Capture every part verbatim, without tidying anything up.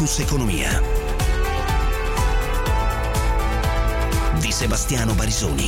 Focus Economia di Sebastiano Barisoni.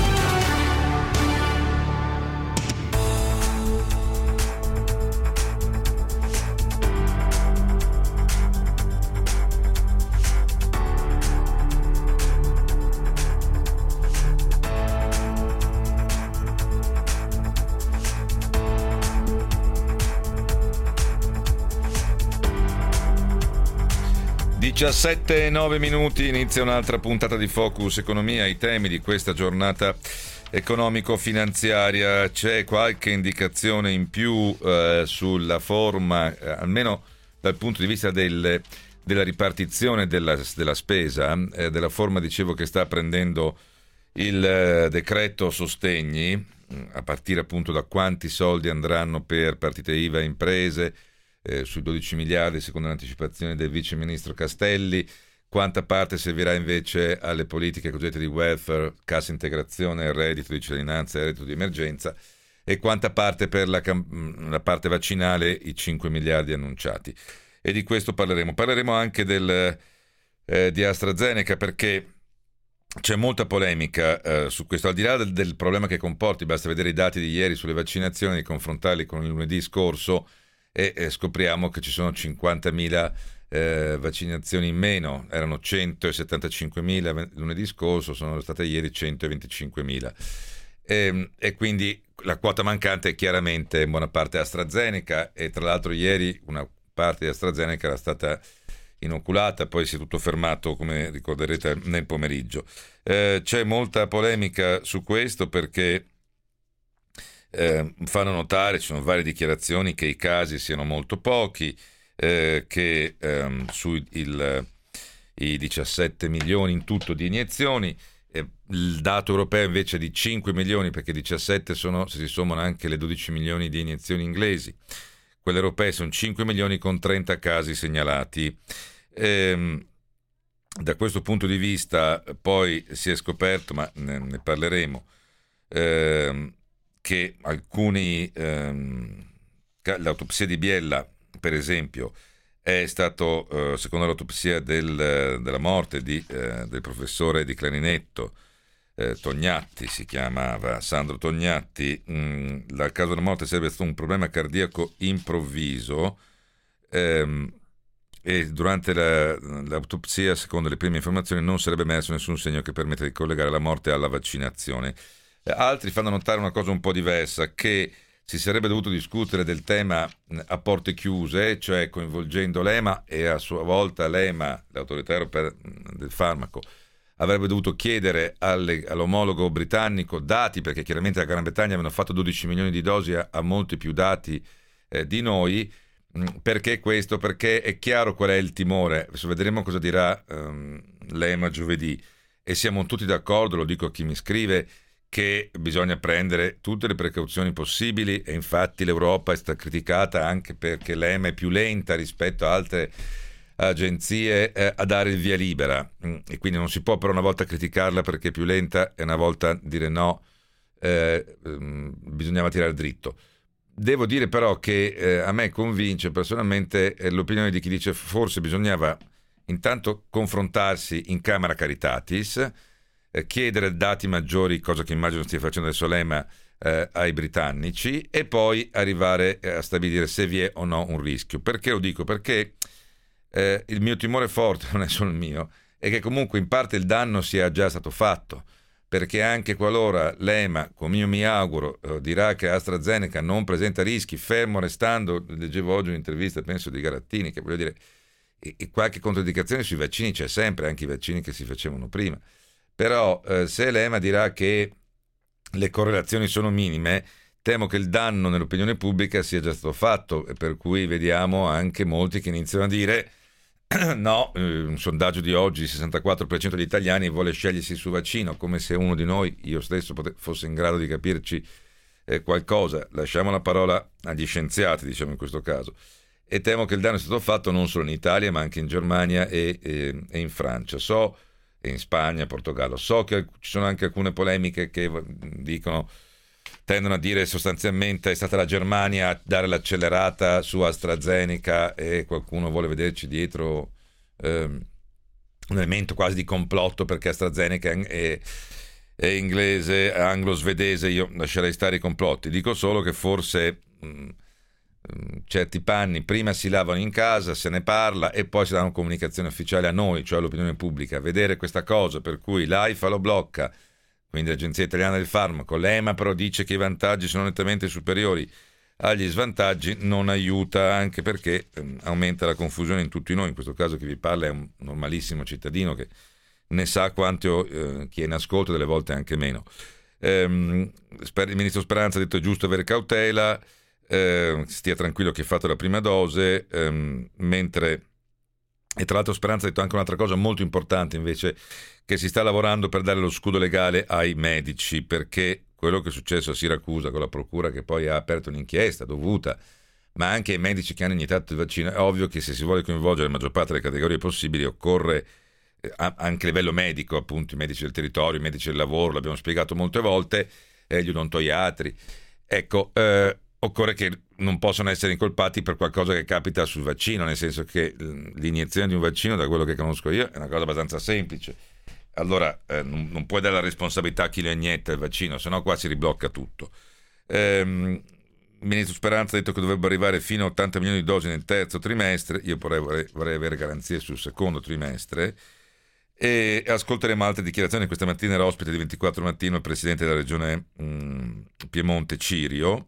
diciassette e nove minuti, inizia un'altra puntata di Focus Economia. I temi di questa giornata economico-finanziaria: c'è qualche indicazione in più eh, sulla forma, eh, almeno dal punto di vista del, della ripartizione della, della spesa, eh, della forma, dicevo, che sta prendendo il eh, decreto sostegni, a partire appunto da quanti soldi andranno per partite I V A e imprese, Eh, sui dodici miliardi secondo l'anticipazione del vice ministro Castelli, quanta parte servirà invece alle politiche cosiddette di welfare, cassa integrazione, reddito di cittadinanza e reddito di emergenza, e quanta parte per la, la parte vaccinale, i cinque miliardi annunciati. E di questo parleremo. Parleremo anche del, eh, di AstraZeneca, perché c'è molta polemica eh, su questo, al di là del, del problema che comporti. Basta vedere i dati di ieri sulle vaccinazioni, confrontarli con il lunedì scorso, e eh, scopriamo che ci sono cinquantamila eh, vaccinazioni in meno. Erano centosettantacinquemila lunedì scorso, sono state ieri centoventicinquemila, e, e quindi la quota mancante è chiaramente in buona parte AstraZeneca, e tra l'altro ieri una parte di AstraZeneca era stata inoculata, poi si è tutto fermato, come ricorderete, nel pomeriggio. Eh, c'è molta polemica su questo, perché Eh, fanno notare, ci sono varie dichiarazioni, che i casi siano molto pochi, eh, che ehm, sui il, i diciassette milioni in tutto di iniezioni, eh, il dato europeo invece è di cinque milioni, perché diciassette sono, se si sommano anche le dodici milioni di iniezioni inglesi. Quelle europee sono cinque milioni con trenta casi segnalati. Eh, da questo punto di vista poi si è scoperto, ma ne, ne parleremo, eh, che alcuni ehm, l'autopsia di Biella, per esempio, è stato, eh, secondo l'autopsia del, della morte di, eh, del professore di clarinetto eh, Tognatti, si chiamava Sandro Tognatti, mh, la causa della morte sarebbe stato un problema cardiaco improvviso, ehm, e durante la, l'autopsia, secondo le prime informazioni, non sarebbe emerso nessun segno che permette di collegare la morte alla vaccinazione. Altri fanno notare una cosa un po' diversa, che si sarebbe dovuto discutere del tema a porte chiuse, cioè coinvolgendo l'E M A, e a sua volta l'E M A, l'autorità europea del farmaco, avrebbe dovuto chiedere alle, all'omologo britannico dati, perché chiaramente la Gran Bretagna aveva fatto dodici milioni di dosi, a, a molti più dati eh, di noi. Perché questo? Perché è chiaro qual è il timore. Adesso vedremo cosa dirà um, l'E M A giovedì, e siamo tutti d'accordo, lo dico a chi mi scrive, che bisogna prendere tutte le precauzioni possibili, e infatti l'Europa è stata criticata anche perché l'E M A è più lenta rispetto a altre agenzie eh, a dare il via libera, e quindi non si può però una volta criticarla perché è più lenta e una volta dire no, eh, bisognava tirare dritto. Devo dire però che eh, a me convince personalmente eh, l'opinione di chi dice forse bisognava intanto confrontarsi in Camera Caritatis, chiedere dati maggiori, cosa che immagino stia facendo adesso l'E M A eh, ai britannici, e poi arrivare a stabilire se vi è o no un rischio. Perché lo dico? Perché eh, il mio timore forte, non è solo il mio, è che comunque in parte il danno sia già stato fatto, perché anche qualora l'E M A, come io mi auguro, eh, dirà che AstraZeneca non presenta rischi, fermo restando, leggevo oggi un'intervista, penso di Garattini, che voglio dire, e, e qualche controindicazione sui vaccini c'è sempre, anche i vaccini che si facevano prima. Però eh, se l'E M A dirà che le correlazioni sono minime, temo che il danno nell'opinione pubblica sia già stato fatto, e per cui vediamo anche molti che iniziano a dire no, eh, un sondaggio di oggi, il sessantaquattro per cento degli italiani vuole scegliersi sul vaccino, come se uno di noi, io stesso, pote- fosse in grado di capirci eh, qualcosa. Lasciamo la parola agli scienziati, diciamo in questo caso. E temo che il danno sia stato fatto non solo in Italia, ma anche in Germania e, e, e in Francia. So in Spagna, Portogallo. So che ci sono anche alcune polemiche che dicono, tendono a dire sostanzialmente è stata la Germania a dare l'accelerata su AstraZeneca e qualcuno vuole vederci dietro ehm, un elemento quasi di complotto perché AstraZeneca è, è inglese, anglo-svedese. Io lascerei stare i complotti, dico solo che forse mh, certi panni prima si lavano in casa, se ne parla e poi si dà una comunicazione ufficiale a noi, cioè all'opinione pubblica. Vedere questa cosa per cui l'AIFA lo blocca, quindi l'Agenzia Italiana del Farmaco, l'E M A però dice che i vantaggi sono nettamente superiori agli svantaggi, non aiuta, anche perché ehm, aumenta la confusione in tutti noi. In questo caso chi vi parla è un normalissimo cittadino che ne sa quanto eh, chi è in ascolto, delle volte anche meno. Ehm, il ministro Speranza ha detto è giusto avere cautela, eh, stia tranquillo che ha fatto la prima dose, ehm, mentre, e tra l'altro Speranza ha detto anche un'altra cosa molto importante invece, che si sta lavorando per dare lo scudo legale ai medici, perché quello che è successo a Siracusa con la procura che poi ha aperto un'inchiesta dovuta, ma anche ai medici che hanno iniettato il vaccino, è ovvio che se si vuole coinvolgere la maggior parte delle categorie possibili occorre eh, anche a livello medico, appunto i medici del territorio, i medici del lavoro, l'abbiamo spiegato molte volte, eh, gli odontoiatri, ecco, eh, occorre che non possono essere incolpati per qualcosa che capita sul vaccino, nel senso che l'iniezione di un vaccino, da quello che conosco io, è una cosa abbastanza semplice. Allora eh, non, non puoi dare la responsabilità a chi lo inietta il vaccino, sennò qua si riblocca tutto. Ehm, il ministro Speranza ha detto che dovrebbero arrivare fino a ottanta milioni di dosi nel terzo trimestre. Io vorrei, vorrei, vorrei avere garanzie sul secondo trimestre. E ascolteremo altre dichiarazioni. Questa mattina era ospite di ventiquattro Mattino il presidente della regione mh, Piemonte Cirio,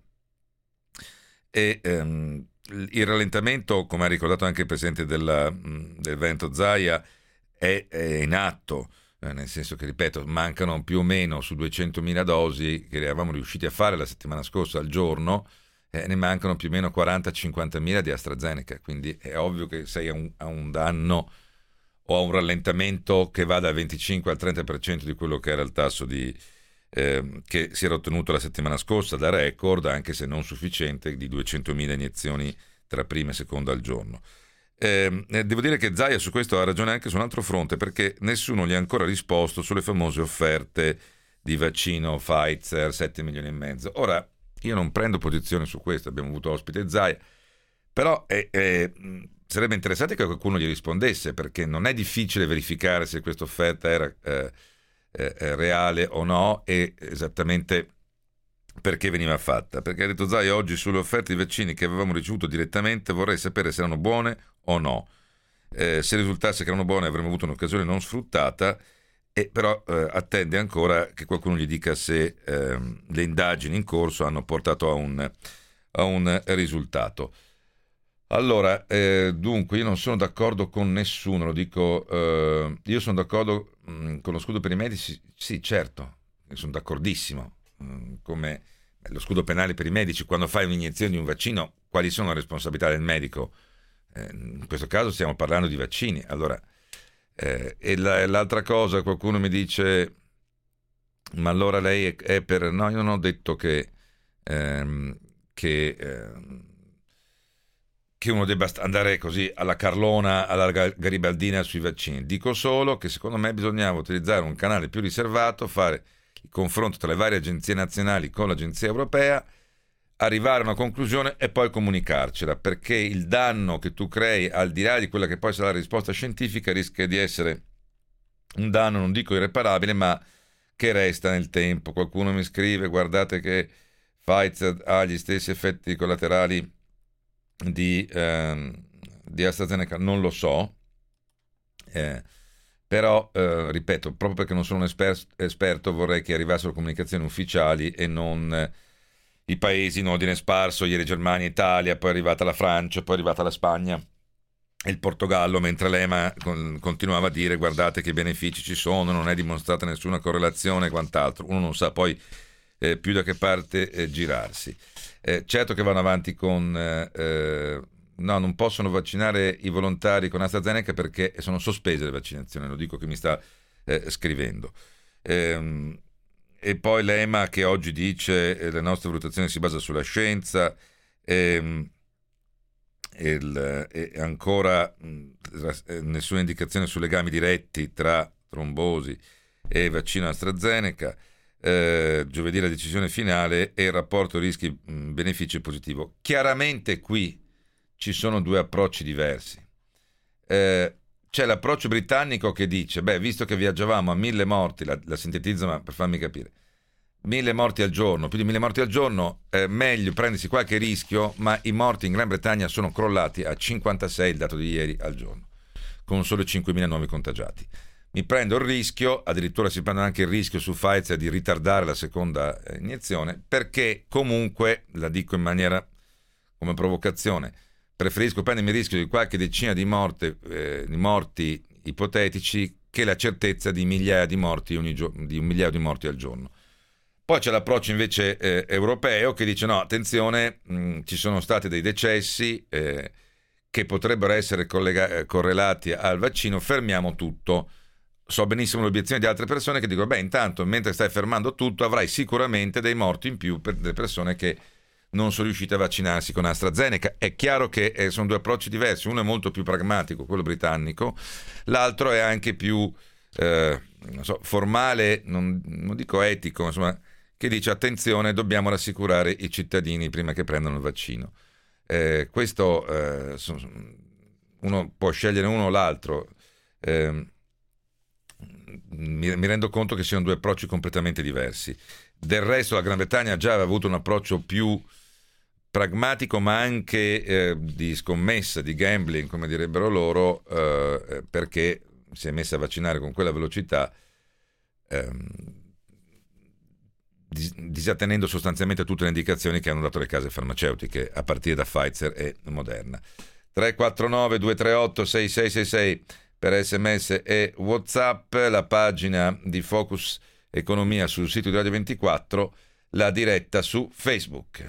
e ehm, il rallentamento, come ha ricordato anche il presidente della, mh, del Veneto Zaia, è, è in atto. Nel senso che, ripeto, mancano più o meno su duecentomila dosi che eravamo riusciti a fare la settimana scorsa al giorno, eh, ne mancano più o meno quaranta cinquantamila di AstraZeneca, quindi è ovvio che sei a un, a un danno o a un rallentamento che va dal venticinque al trenta per cento di quello che era il tasso di, eh, che si era ottenuto la settimana scorsa da record, anche se non sufficiente, di duecentomila iniezioni tra prima e seconda al giorno. Eh, devo dire che Zaia su questo ha ragione anche su un altro fronte, perché nessuno gli ha ancora risposto sulle famose offerte di vaccino Pfizer, sette milioni e mezzo. Ora, io non prendo posizione su questo, abbiamo avuto ospite Zaia, però eh, eh, sarebbe interessante che qualcuno gli rispondesse, perché non è difficile verificare se questa offerta era eh, eh, reale o no, e esattamente perché veniva fatta. Perché ha detto Zaia oggi sulle offerte di vaccini che avevamo ricevuto direttamente, vorrei sapere se erano buone o no. Eh, se risultasse che erano buone avremmo avuto un'occasione non sfruttata, e però eh, attende ancora che qualcuno gli dica se eh, le indagini in corso hanno portato a un, a un risultato. Allora, eh, dunque, io non sono d'accordo con nessuno, lo dico, eh, io sono d'accordo mh, con lo scudo per i medici, sì, certo, sono d'accordissimo. Come lo scudo penale per i medici, quando fai un'iniezione di un vaccino, quali sono le responsabilità del medico? Eh, in questo caso stiamo parlando di vaccini. Allora, eh, e la, l'altra cosa, qualcuno mi dice, ma allora lei è, è per... No, io non ho detto che, ehm, che, ehm, che uno debba andare così alla Carlona, alla garibaldina sui vaccini. Dico solo che secondo me bisognava utilizzare un canale più riservato, fare il confronto tra le varie agenzie nazionali con l'agenzia europea, arrivare a una conclusione e poi comunicarcela, perché il danno che tu crei, al di là di quella che poi sarà la risposta scientifica, rischia di essere un danno, non dico irreparabile, ma che resta nel tempo. Qualcuno mi scrive, guardate che Pfizer ha gli stessi effetti collaterali di, ehm, di AstraZeneca, non lo so, eh, però, eh, ripeto, proprio perché non sono un esper- esperto, vorrei che arrivassero comunicazioni ufficiali e non eh, i paesi in ordine sparso, ieri Germania, Italia, poi è arrivata la Francia, poi è arrivata la Spagna e il Portogallo, mentre l'E M A con- continuava a dire guardate che benefici ci sono, non è dimostrata nessuna correlazione e quant'altro. Uno non sa poi eh, più da che parte eh, girarsi. Eh, certo che vanno avanti con... Eh, no, non possono vaccinare i volontari con AstraZeneca perché sono sospese le vaccinazioni, lo dico che mi sta eh, scrivendo. Ehm, e poi l'E M A che oggi dice eh, la nostra valutazione si basa sulla scienza, ehm, il, e ancora mh, nessuna indicazione su legami diretti tra trombosi e vaccino AstraZeneca. Eh, giovedì la decisione finale e il rapporto rischi-benefici positivo. Chiaramente qui ci sono due approcci diversi. Eh, c'è l'approccio britannico che dice, beh, visto che viaggiavamo a mille morti, la, la sintetizzo ma per farmi capire, mille morti al giorno, più di mille morti al giorno, eh, meglio prendersi qualche rischio, ma i morti in Gran Bretagna sono crollati a cinquantasei, il dato di ieri, al giorno, con solo cinquemila nuovi contagiati. Mi prendo il rischio, addirittura si prende anche il rischio su Pfizer di ritardare la seconda eh, iniezione, perché comunque, la dico in maniera come provocazione, preferisco prendermi il rischio di qualche decina di, morte, eh, di morti ipotetici che la certezza di migliaia di morti ogni gio- di un migliaio di morti al giorno. Poi c'è l'approccio invece eh, europeo che dice no, attenzione, mh, ci sono stati dei decessi eh, che potrebbero essere collega- correlati al vaccino, fermiamo tutto. So benissimo l'obiezione di altre persone che dicono beh, intanto mentre stai fermando tutto avrai sicuramente dei morti in più per le persone che non sono riuscite a vaccinarsi con AstraZeneca. È chiaro che eh, sono due approcci diversi, uno è molto più pragmatico, quello britannico, l'altro è anche più eh, non so, formale, non, non dico etico, insomma, che dice attenzione, dobbiamo rassicurare i cittadini prima che prendano il vaccino. Eh, questo eh, uno può scegliere uno o l'altro. Eh, mi, mi rendo conto che siano due approcci completamente diversi. Del resto la Gran Bretagna già aveva avuto un approccio più pragmatico, ma anche eh, di scommessa, di gambling, come direbbero loro, eh, perché si è messa a vaccinare con quella velocità, ehm, disattenendo sostanzialmente tutte le indicazioni che hanno dato le case farmaceutiche, a partire da Pfizer e Moderna. tre quattro nove due tre otto sei sei sei sei per sms e WhatsApp, la pagina di Focus Economia sul sito di Radio ventiquattro, la diretta su Facebook.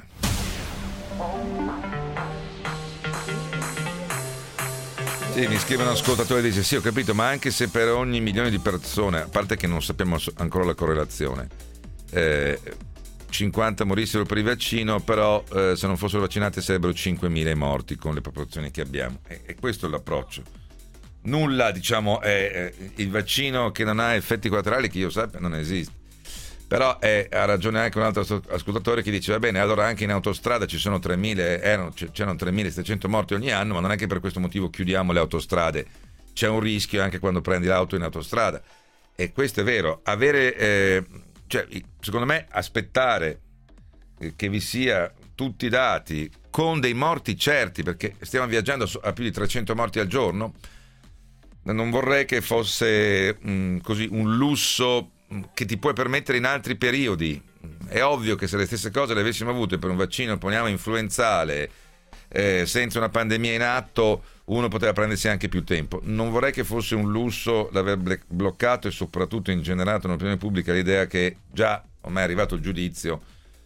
Sì, mi scrive un ascoltatore e dice sì, ho capito, ma anche se per ogni milione di persone, a parte che non sappiamo ancora la correlazione, eh, cinquanta morissero per il vaccino, però eh, se non fossero vaccinati sarebbero cinquemila i morti con le proporzioni che abbiamo. E, e questo è l'approccio. Nulla, diciamo, è, è il vaccino che non ha effetti collaterali, che io sappia non esiste. Però è, ha ragione anche un altro ascoltatore che dice va bene, allora anche in autostrada ci sono tremila, erano, c'erano tremilasettecento morti ogni anno, ma non è che per questo motivo chiudiamo le autostrade, c'è un rischio anche quando prendi l'auto in autostrada. E questo è vero. Avere eh, cioè, secondo me aspettare che vi sia tutti i dati con dei morti certi, perché stiamo viaggiando a più di trecento morti al giorno, non vorrei che fosse mh, così un lusso che ti puoi permettere in altri periodi. È ovvio che se le stesse cose le avessimo avute per un vaccino, poniamo influenzale, eh, senza una pandemia in atto, uno poteva prendersi anche più tempo. Non vorrei che fosse un lusso l'aver bloccato e soprattutto ingenerato nell'opinione pubblica l'idea che già ormai è arrivato il giudizio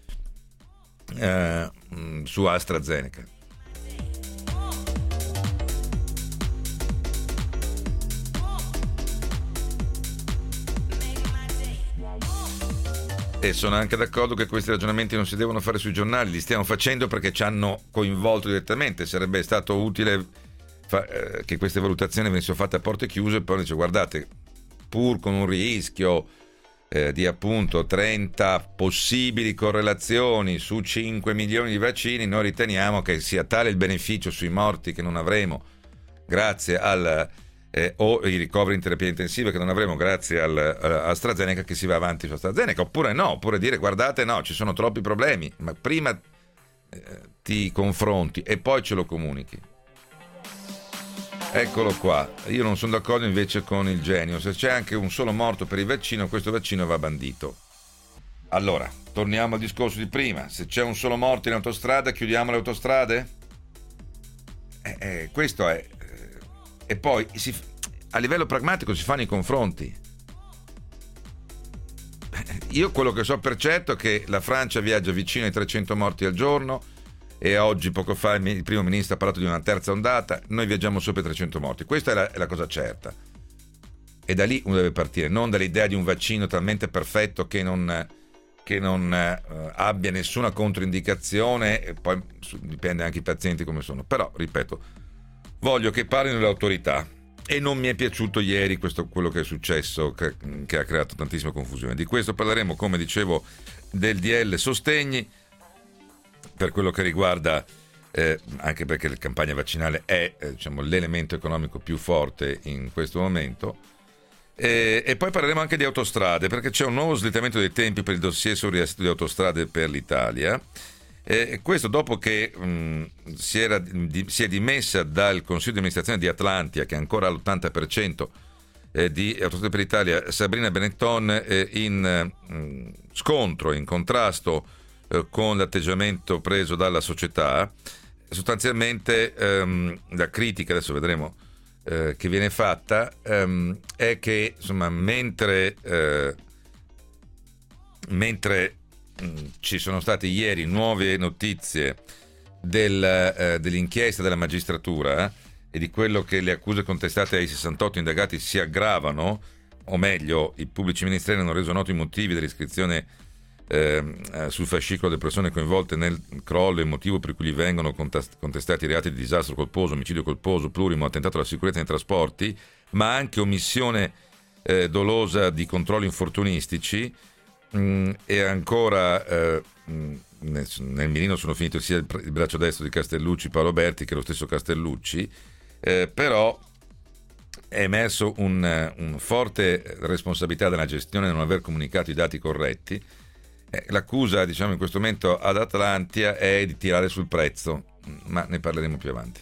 eh, su AstraZeneca. E sono anche d'accordo che questi ragionamenti non si devono fare sui giornali, li stiamo facendo perché ci hanno coinvolto direttamente. Sarebbe stato utile fa- eh, che queste valutazioni venissero fatte a porte chiuse e poi dice guardate, pur con un rischio eh, di appunto trenta possibili correlazioni su cinque milioni di vaccini, noi riteniamo che sia tale il beneficio sui morti che non avremo grazie al Eh, o i ricoveri in terapia intensiva che non avremo grazie al, a AstraZeneca, che si va avanti su AstraZeneca, oppure no, oppure dire guardate no, ci sono troppi problemi, ma prima eh, ti confronti e poi ce lo comunichi. Eccolo qua. Io non sono d'accordo invece con il genio, se c'è anche un solo morto per il vaccino, questo vaccino va bandito. Allora, torniamo al discorso di prima, se c'è un solo morto in autostrada chiudiamo le autostrade? Eh, eh, questo è. E poi si, a livello pragmatico si fanno i confronti. Io quello che so per certo è che la Francia viaggia vicino ai trecento morti al giorno e oggi, poco fa, il primo ministro ha parlato di una terza ondata, noi viaggiamo sopra i trecento morti. Questa è la, è la cosa certa. E da lì uno deve partire, non dall'idea di un vaccino talmente perfetto che non, che non eh, abbia nessuna controindicazione, e poi dipende anche i pazienti come sono. Però, ripeto, voglio che parlino le autorità e non mi è piaciuto ieri questo, quello che è successo, che, che ha creato tantissima confusione. Di questo parleremo, come dicevo, del D L Sostegni per quello che riguarda eh, anche perché la campagna vaccinale è eh, diciamo, l'elemento economico più forte in questo momento. E, e poi parleremo anche di autostrade, perché c'è un nuovo slittamento dei tempi per il dossier sul riassetto di autostrade per l'Italia. E questo dopo che mh, si, era, di, si è dimessa dal Consiglio di amministrazione di Atlantia, che è ancora all'ottanta per cento eh, di Autostrade per l'Italia, Sabrina Benetton, eh, in mh, scontro, in contrasto eh, con l'atteggiamento preso dalla società. Sostanzialmente ehm, la critica, adesso vedremo, eh, che viene fatta ehm, è che insomma mentre eh, mentre ci sono state ieri nuove notizie del, eh, dell'inchiesta della magistratura eh, e di quello che le accuse contestate ai sessantotto indagati si aggravano, o meglio, i pubblici ministeri hanno reso noti i motivi dell'iscrizione eh, sul fascicolo delle persone coinvolte nel crollo e il motivo per cui gli vengono contestati reati di disastro colposo, omicidio colposo, plurimo, attentato alla sicurezza nei trasporti, ma anche omissione eh, dolosa di controlli infortunistici. Mm, e ancora eh, nel, nel mirino sono finito sia il, il braccio destro di Castellucci, Paolo Berti, che lo stesso Castellucci, eh, però è emerso un, un forte responsabilità della gestione di non aver comunicato i dati corretti. Eh, l'accusa, diciamo, in questo momento ad Atlantia è di tirare sul prezzo, ma ne parleremo più avanti.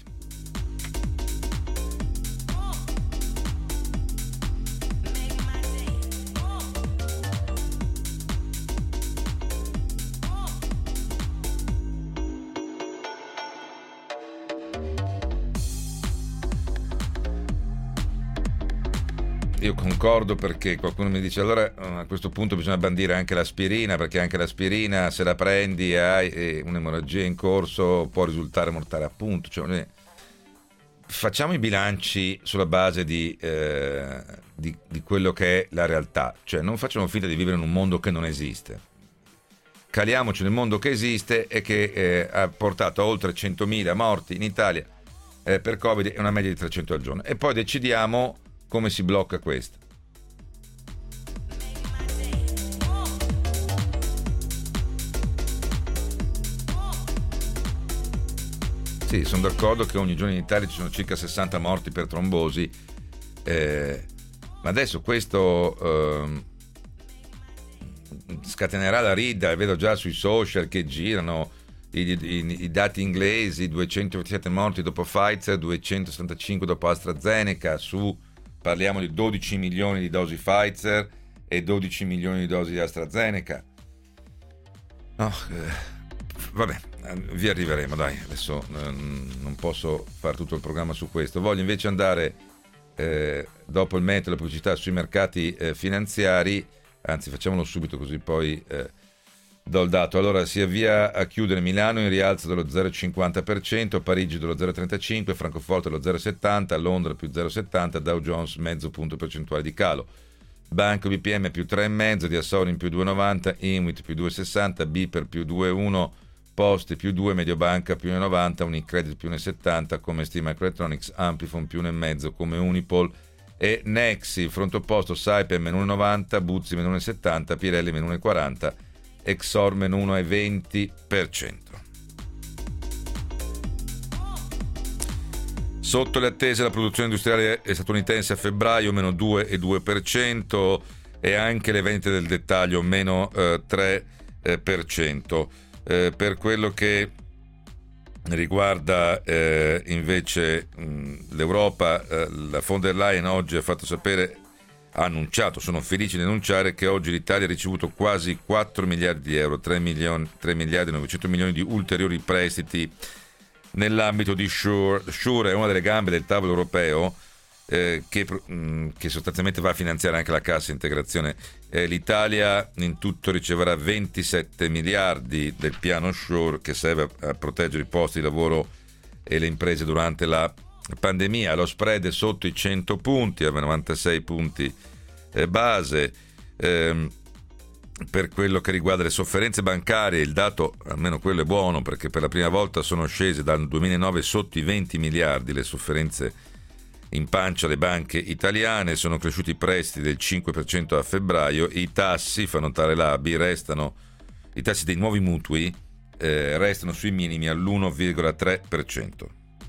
Io concordo, perché qualcuno mi dice allora a questo punto bisogna bandire anche l'aspirina, perché anche l'aspirina, se la prendi e hai un'emorragia in corso, può risultare mortale, appunto. Cioè, facciamo i bilanci sulla base di, eh, di, di quello che è la realtà, cioè non facciamo finta di vivere in un mondo che non esiste. Caliamoci nel mondo che esiste e che eh, ha portato a oltre centomila morti in Italia eh, per Covid e una media di trecento al giorno, e poi decidiamo come si blocca questo. Sì, sono d'accordo che ogni giorno in Italia ci sono circa sessanta morti per trombosi, eh, ma adesso questo eh, scatenerà la rida. Vedo già sui social che girano i, i, i dati inglesi: duecentoventisette morti dopo Pfizer, duecentosettantacinque dopo AstraZeneca, su parliamo di dodici milioni di dosi Pfizer e dodici milioni di dosi di AstraZeneca. No, eh, vabbè, vi arriveremo, dai, adesso eh, non posso fare tutto il programma su questo. Voglio invece andare, eh, dopo il metodo della pubblicità, sui mercati eh, finanziari, anzi facciamolo subito così poi eh, do il dato. Allora, si avvia a chiudere Milano in rialzo dello zero virgola cinquanta per cento, Parigi dello zero virgola trentacinque per cento, Francoforte dello zero virgola settanta per cento, Londra più zero virgola settanta per cento, Dow Jones mezzo punto percentuale di calo. Banco B P M più tre virgola cinque per cento, di Assorin più due virgola novanta per cento, Inuit più due virgola sessanta per cento, Biper più due virgola uno per cento, Poste più due per cento, Mediobanca più uno virgola novanta per cento, Unicredit più uno virgola settanta per cento, come Steam Microelectronics, Amplifon più uno virgola cinque per cento, come Unipol e Nexi. Fronte opposto Saipem meno uno virgola novanta per cento, Buzzi meno uno virgola settanta per cento, Pirelli meno uno virgola quaranta per cento, Exor meno uno virgola venti per cento. Sotto le attese la produzione industriale statunitense a febbraio meno due virgola due per cento e anche le vendite del dettaglio meno eh, tre per cento. Eh, per quello che riguarda eh, invece mh, l'Europa, eh, la von der Leyen oggi ha fatto sapere, ha annunciato, sono felice di annunciare che oggi l'Italia ha ricevuto quasi quattro miliardi di euro, tre milioni, tre miliardi e novecento milioni di ulteriori prestiti nell'ambito di SURE. SURE è una delle gambe del tavolo europeo eh, che, mh, che sostanzialmente va a finanziare anche la cassa integrazione. Eh, L'Italia in tutto riceverà ventisette miliardi del piano SURE, che serve a, a proteggere i posti di lavoro e le imprese durante la pandemia. Lo spread è sotto i cento punti, a novantasei punti eh, base. Eh, per quello che riguarda le sofferenze bancarie, il dato, almeno quello è buono, perché per la prima volta sono scese dal duemilanove sotto i venti miliardi le sofferenze in pancia alle banche italiane, sono cresciuti i prestiti del cinque per cento a febbraio, i tassi, fa notare l'A B I, restano, i tassi dei nuovi mutui eh, restano sui minimi all'uno virgola tre per cento.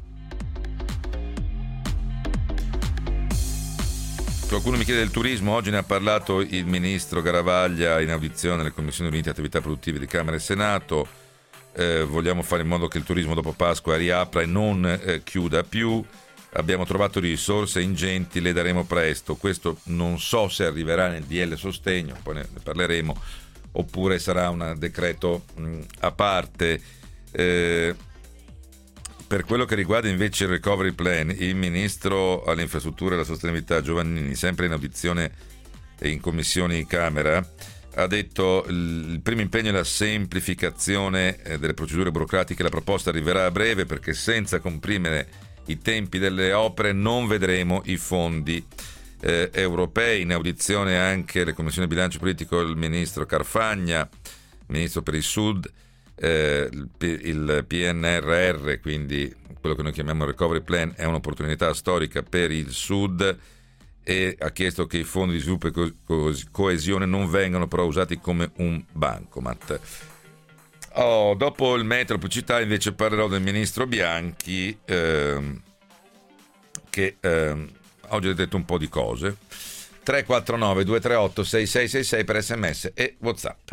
Qualcuno mi chiede del turismo, oggi ne ha parlato il ministro Garavaglia in audizione alle Commissioni Unite Attività Produttive di Camera e Senato. Eh, vogliamo fare in modo che il turismo dopo Pasqua riapra e non eh, chiuda più. Abbiamo trovato risorse ingenti, le daremo presto. Questo non so se arriverà nel D L Sostegno, poi ne parleremo, oppure sarà un decreto mh, a parte. Eh, Per quello che riguarda invece il recovery plan, il ministro alle infrastrutture e alla sostenibilità Giovannini, sempre in audizione in commissioni Camera, ha detto il primo impegno è la semplificazione delle procedure burocratiche. La proposta arriverà a breve perché senza comprimere i tempi delle opere non vedremo i fondi eh, europei. In audizione anche le commissioni bilancio politico il ministro Carfagna, ministro per il Sud. Eh, il, il P N R R, quindi quello che noi chiamiamo il recovery plan, è un'opportunità storica per il Sud e ha chiesto che i fondi di sviluppo e co- co- coesione non vengano però usati come un bancomat. Oh, dopo il metro pubblicità invece parlerò del ministro Bianchi, ehm, che ehm, oggi ha detto un po' di cose. Tre quattro nove due tre otto sei sei sei sei per sms e WhatsApp.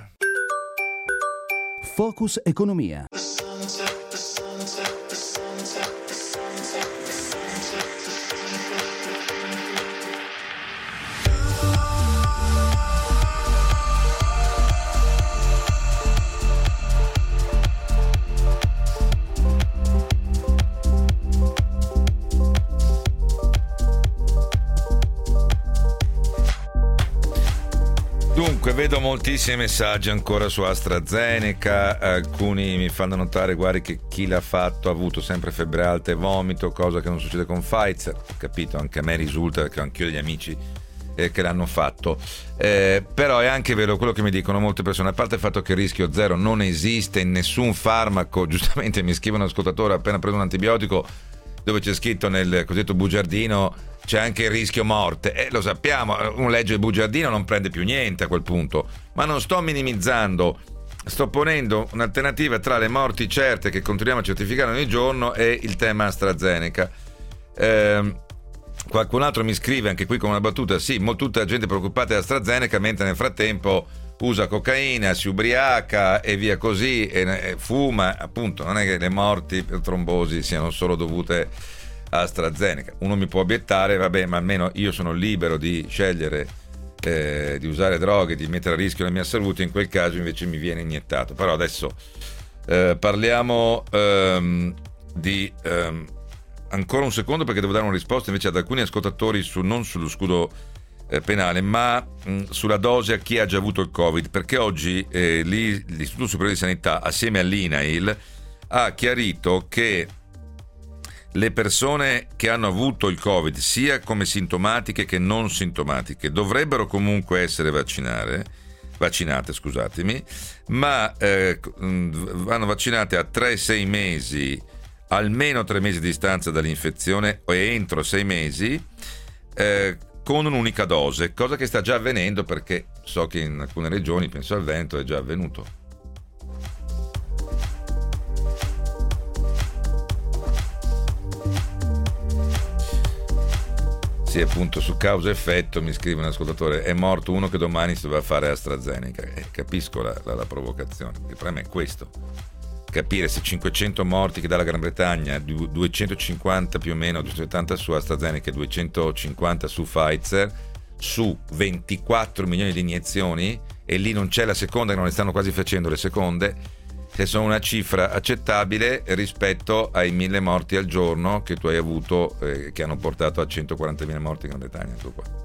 Focus Economia. Dunque, vedo moltissimi messaggi ancora su AstraZeneca, alcuni mi fanno notare, guardi, che chi l'ha fatto ha avuto sempre febbre alta e vomito, cosa che non succede con Pfizer. Ho capito, anche a me risulta, perché ho anch'io degli amici eh, che l'hanno fatto, eh, però è anche vero quello che mi dicono molte persone, a parte il fatto che il rischio zero non esiste in nessun farmaco. Giustamente mi scrive un ascoltatore, appena preso un antibiotico dove c'è scritto nel cosiddetto bugiardino c'è anche il rischio morte, e eh, lo sappiamo, uno legge il bugiardino non prende più niente a quel punto, ma non sto minimizzando, sto ponendo un'alternativa tra le morti certe che continuiamo a certificare ogni giorno e il tema AstraZeneca. Eh, qualcun altro mi scrive anche qui con una battuta, sì, tutta gente preoccupata di AstraZeneca, mentre nel frattempo usa cocaina, si ubriaca e via così, e, e fuma, appunto. Non è che le morti per trombosi siano solo dovute a AstraZeneca. Uno mi può obiettare, vabbè, ma almeno io sono libero di scegliere eh, di usare droghe, di mettere a rischio la mia salute, in quel caso invece mi viene iniettato. Però adesso eh, parliamo ehm, di ehm, ancora un secondo, perché devo dare una risposta invece ad alcuni ascoltatori su, non sullo scudo eh, penale, ma mh, sulla dose a chi ha già avuto il Covid, perché oggi eh, lì, l'Istituto Superiore di Sanità assieme all'I N A I L ha chiarito che le persone che hanno avuto il Covid, sia come sintomatiche che non sintomatiche, dovrebbero comunque essere vaccinare, vaccinate, scusatemi, ma eh, vanno vaccinate a tre sei mesi, almeno tre mesi di distanza dall'infezione o entro sei mesi, eh, con un'unica dose, cosa che sta già avvenendo, perché so che in alcune regioni, penso al Veneto, è già avvenuto. Sì, appunto, su causa effetto mi scrive un ascoltatore, è morto uno che domani si doveva fare AstraZeneca. Eh, capisco la, la, la provocazione, il problema è questo, capire se cinquecento morti che dà la Gran Bretagna, duecentocinquanta più o meno, duecentosettanta su AstraZeneca e duecentocinquanta su Pfizer, su ventiquattro milioni di iniezioni, e lì non c'è la seconda, che non le stanno quasi facendo le seconde, se sono una cifra accettabile rispetto ai mille morti al giorno che tu hai avuto, eh, che hanno portato a centoquarantamila morti in Gran Bretagna.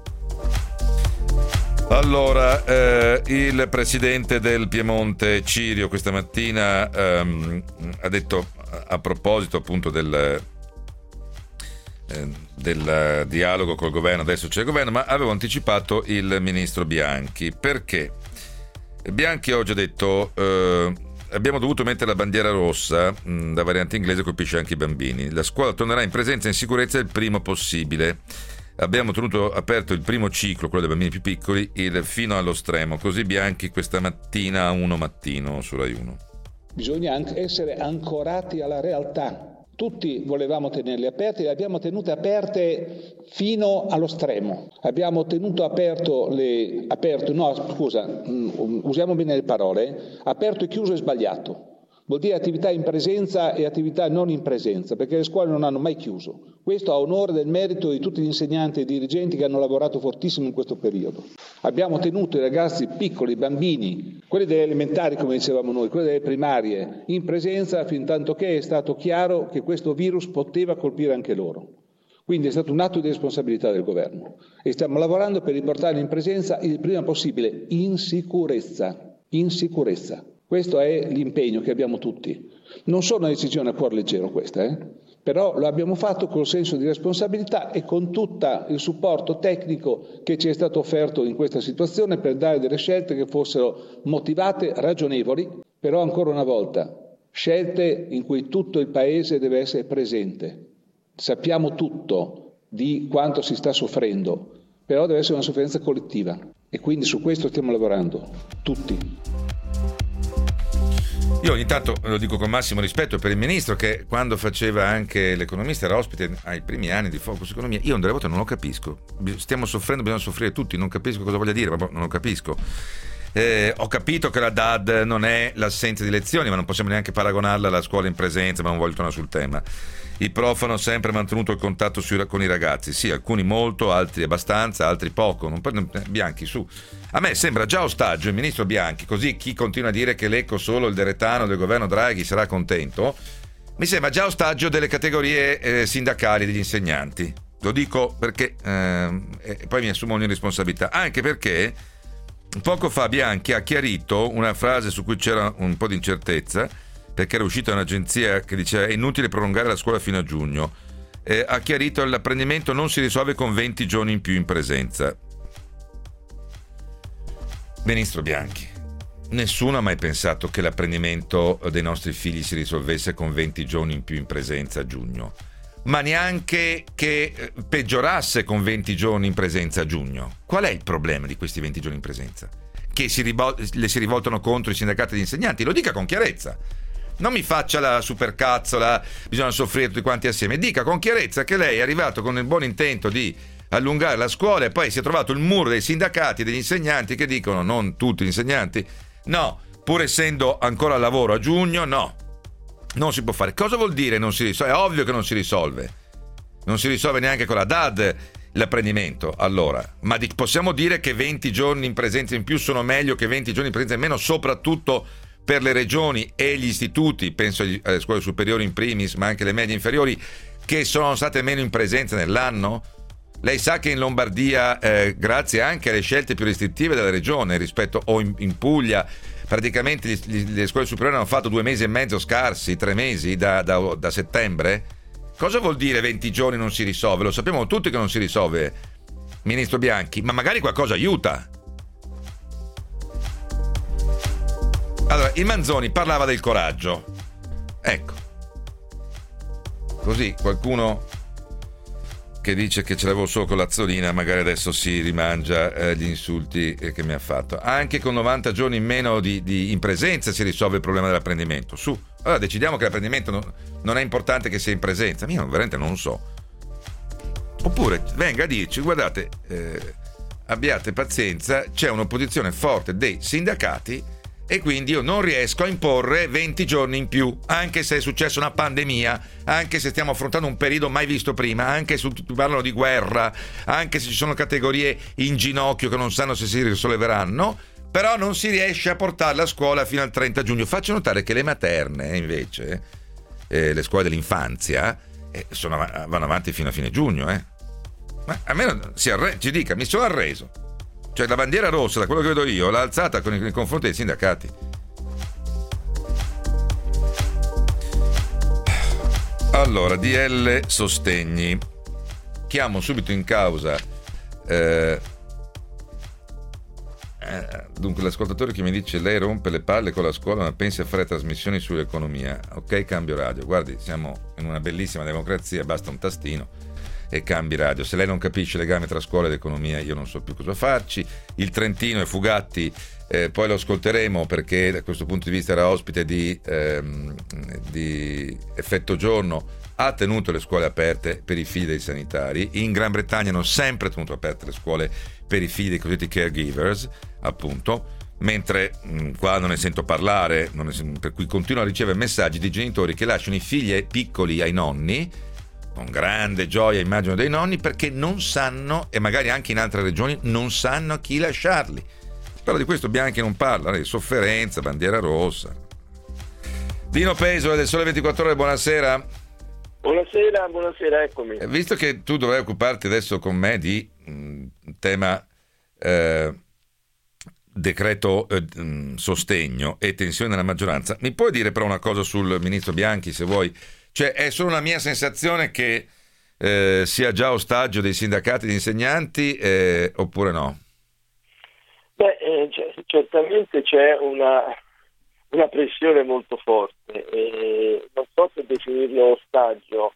Allora, eh, il presidente del Piemonte Cirio questa mattina ehm, ha detto, a proposito appunto del, eh, del dialogo col governo, adesso c'è il governo, ma avevo anticipato il ministro Bianchi, perché Bianchi oggi ha detto eh, abbiamo dovuto mettere la bandiera rossa, mh, la variante inglese colpisce anche i bambini, la scuola tornerà in presenza e in sicurezza il primo possibile. Abbiamo tenuto aperto il primo ciclo, quello dei bambini più piccoli, il, fino allo stremo. Così Bianchi questa mattina a Uno Mattino su Rai uno. bisogna anche essere ancorati alla realtà. Tutti volevamo tenerle aperte, le abbiamo tenute aperte fino allo stremo. Abbiamo tenuto aperto le aperto, no, scusa, usiamo bene le parole, aperto e chiuso è sbagliato. Vuol dire attività in presenza e attività non in presenza, perché le scuole non hanno mai chiuso. Questo a onore del merito di tutti gli insegnanti e dirigenti che hanno lavorato fortissimo in questo periodo. Abbiamo tenuto i ragazzi piccoli, i bambini, quelli delle elementari come dicevamo noi, quelli delle primarie, in presenza fin tanto che è stato chiaro che questo virus poteva colpire anche loro. Quindi è stato un atto di responsabilità del governo e stiamo lavorando per riportarli in presenza il prima possibile, in sicurezza, in sicurezza. Questo è l'impegno che abbiamo tutti. Non sono una decisione a cuor leggero questa, eh? Però lo abbiamo fatto col senso di responsabilità e con tutto il supporto tecnico che ci è stato offerto in questa situazione per dare delle scelte che fossero motivate, ragionevoli, però ancora una volta scelte in cui tutto il Paese deve essere presente. Sappiamo tutto di quanto si sta soffrendo, però deve essere una sofferenza collettiva e quindi su questo stiamo lavorando, tutti. Io ogni tanto lo dico con massimo rispetto per il ministro che quando faceva anche l'economista era ospite ai primi anni di Focus Economia. Io delle volte non lo capisco, stiamo soffrendo, bisogna soffrire tutti, non capisco cosa voglia dire, ma non lo capisco. Eh, ho capito che la D A D non è l'assenza di lezioni, ma non possiamo neanche paragonarla alla scuola in presenza, ma non voglio tornare sul tema. I prof hanno sempre mantenuto il contatto sui, con i ragazzi, sì, alcuni molto, altri abbastanza, altri poco. Non, Bianchi, su. A me sembra già ostaggio il ministro Bianchi, così chi continua a dire che l'Ecco solo il deretano del governo Draghi sarà contento, mi sembra già ostaggio delle categorie eh, sindacali degli insegnanti. Lo dico perché eh, e poi mi assumo ogni responsabilità, anche perché poco fa Bianchi ha chiarito una frase su cui c'era un po' di incertezza, perché era uscita un'agenzia che diceva è inutile prolungare la scuola fino a giugno. Eh, ha chiarito che l'apprendimento non si risolve con venti giorni in più in presenza. Ministro Bianchi, nessuno ha mai pensato che l'apprendimento dei nostri figli si risolvesse con venti giorni in più in presenza a giugno, ma neanche che peggiorasse con venti giorni in presenza a giugno. Qual è il problema di questi venti giorni in presenza? Che si rivol- le si rivoltano contro i sindacati degli insegnanti? Lo dica con chiarezza. Non mi faccia la supercazzola, bisogna soffrire tutti quanti assieme. Dica con chiarezza che lei è arrivato con il buon intento di allungare la scuola e poi si è trovato il muro dei sindacati e degli insegnanti che dicono, non tutti gli insegnanti, no, pur essendo ancora al lavoro a giugno, no, non si può fare. Cosa vuol dire non si risolve? È ovvio che non si risolve. Non si risolve neanche con la D A D l'apprendimento, allora. Ma di, possiamo dire che venti giorni in presenza in più sono meglio che venti giorni in presenza in meno, soprattutto per le regioni e gli istituti, penso alle scuole superiori in primis, ma anche le medie inferiori, che sono state meno in presenza nell'anno? Lei sa che in Lombardia, eh, grazie anche alle scelte più restrittive della regione rispetto o in, in Puglia, praticamente gli, gli, le scuole superiori hanno fatto due mesi e mezzo scarsi, tre mesi da, da, da settembre. Cosa vuol dire venti giorni non si risolve? Lo sappiamo tutti che non si risolve, ministro Bianchi, ma magari qualcosa aiuta. Allora, il Manzoni parlava del coraggio. Ecco. Così qualcuno che dice che ce l'avevo solo con l'azzolina magari adesso si rimangia eh, gli insulti eh, che mi ha fatto. Anche con novanta giorni in meno di, di in presenza si risolve il problema dell'apprendimento. Su, allora decidiamo che l'apprendimento non, non è importante che sia in presenza. Io veramente non lo so. Oppure venga a dirci, guardate, eh, abbiate pazienza, c'è un'opposizione forte dei sindacati e quindi io non riesco a imporre venti giorni in più, anche se è successa una pandemia, anche se stiamo affrontando un periodo mai visto prima, anche se tutti parlano di guerra, anche se ci sono categorie in ginocchio che non sanno se si risolleveranno, però non si riesce a portarla a scuola fino al trenta giugno. Faccio notare che le materne, invece, eh, le scuole dell'infanzia, eh, sono, vanno avanti fino a fine giugno. Eh. Ma a me si arre- ci dica, mi sono arreso. Cioè la bandiera rossa, da quello che vedo io, l'ha alzata con i, nei confronti dei sindacati. Allora, D L sostegni. Chiamo subito in causa eh, eh, dunque l'ascoltatore che mi dice lei rompe le palle con la scuola ma pensi a fare trasmissioni sull'economia. Ok, cambio radio. Guardi, siamo in una bellissima democrazia, basta un tastino e cambi radio. Se lei non capisce il legame tra scuola ed economia io non so più cosa farci. Il Trentino e Fugatti eh, poi lo ascolteremo perché da questo punto di vista era ospite di, ehm, di Effetto Giorno, ha tenuto le scuole aperte per i figli dei sanitari. In Gran Bretagna hanno sempre tenuto aperte le scuole per i figli dei cosiddetti caregivers, appunto, mentre mh, qua non ne sento parlare, non ne sento, per cui continuo a ricevere messaggi di genitori che lasciano i figli piccoli ai nonni, con grande gioia immagino dei nonni, perché non sanno, e magari anche in altre regioni non sanno a chi lasciarli. Però di questo Bianchi non parla, di sofferenza, bandiera rossa. Dino Pesole del Sole ventiquattro Ore, buonasera. Buonasera, buonasera, eccomi. Visto che tu dovrai occuparti adesso con me di mh, tema eh, decreto eh, mh, sostegno e tensione nella maggioranza, mi puoi dire però una cosa sul ministro Bianchi, se vuoi? Cioè, è solo una mia sensazione che eh, sia già ostaggio dei sindacati di insegnanti eh, oppure no? Beh, eh, cioè, certamente c'è una, una pressione molto forte, e non so se definirlo ostaggio,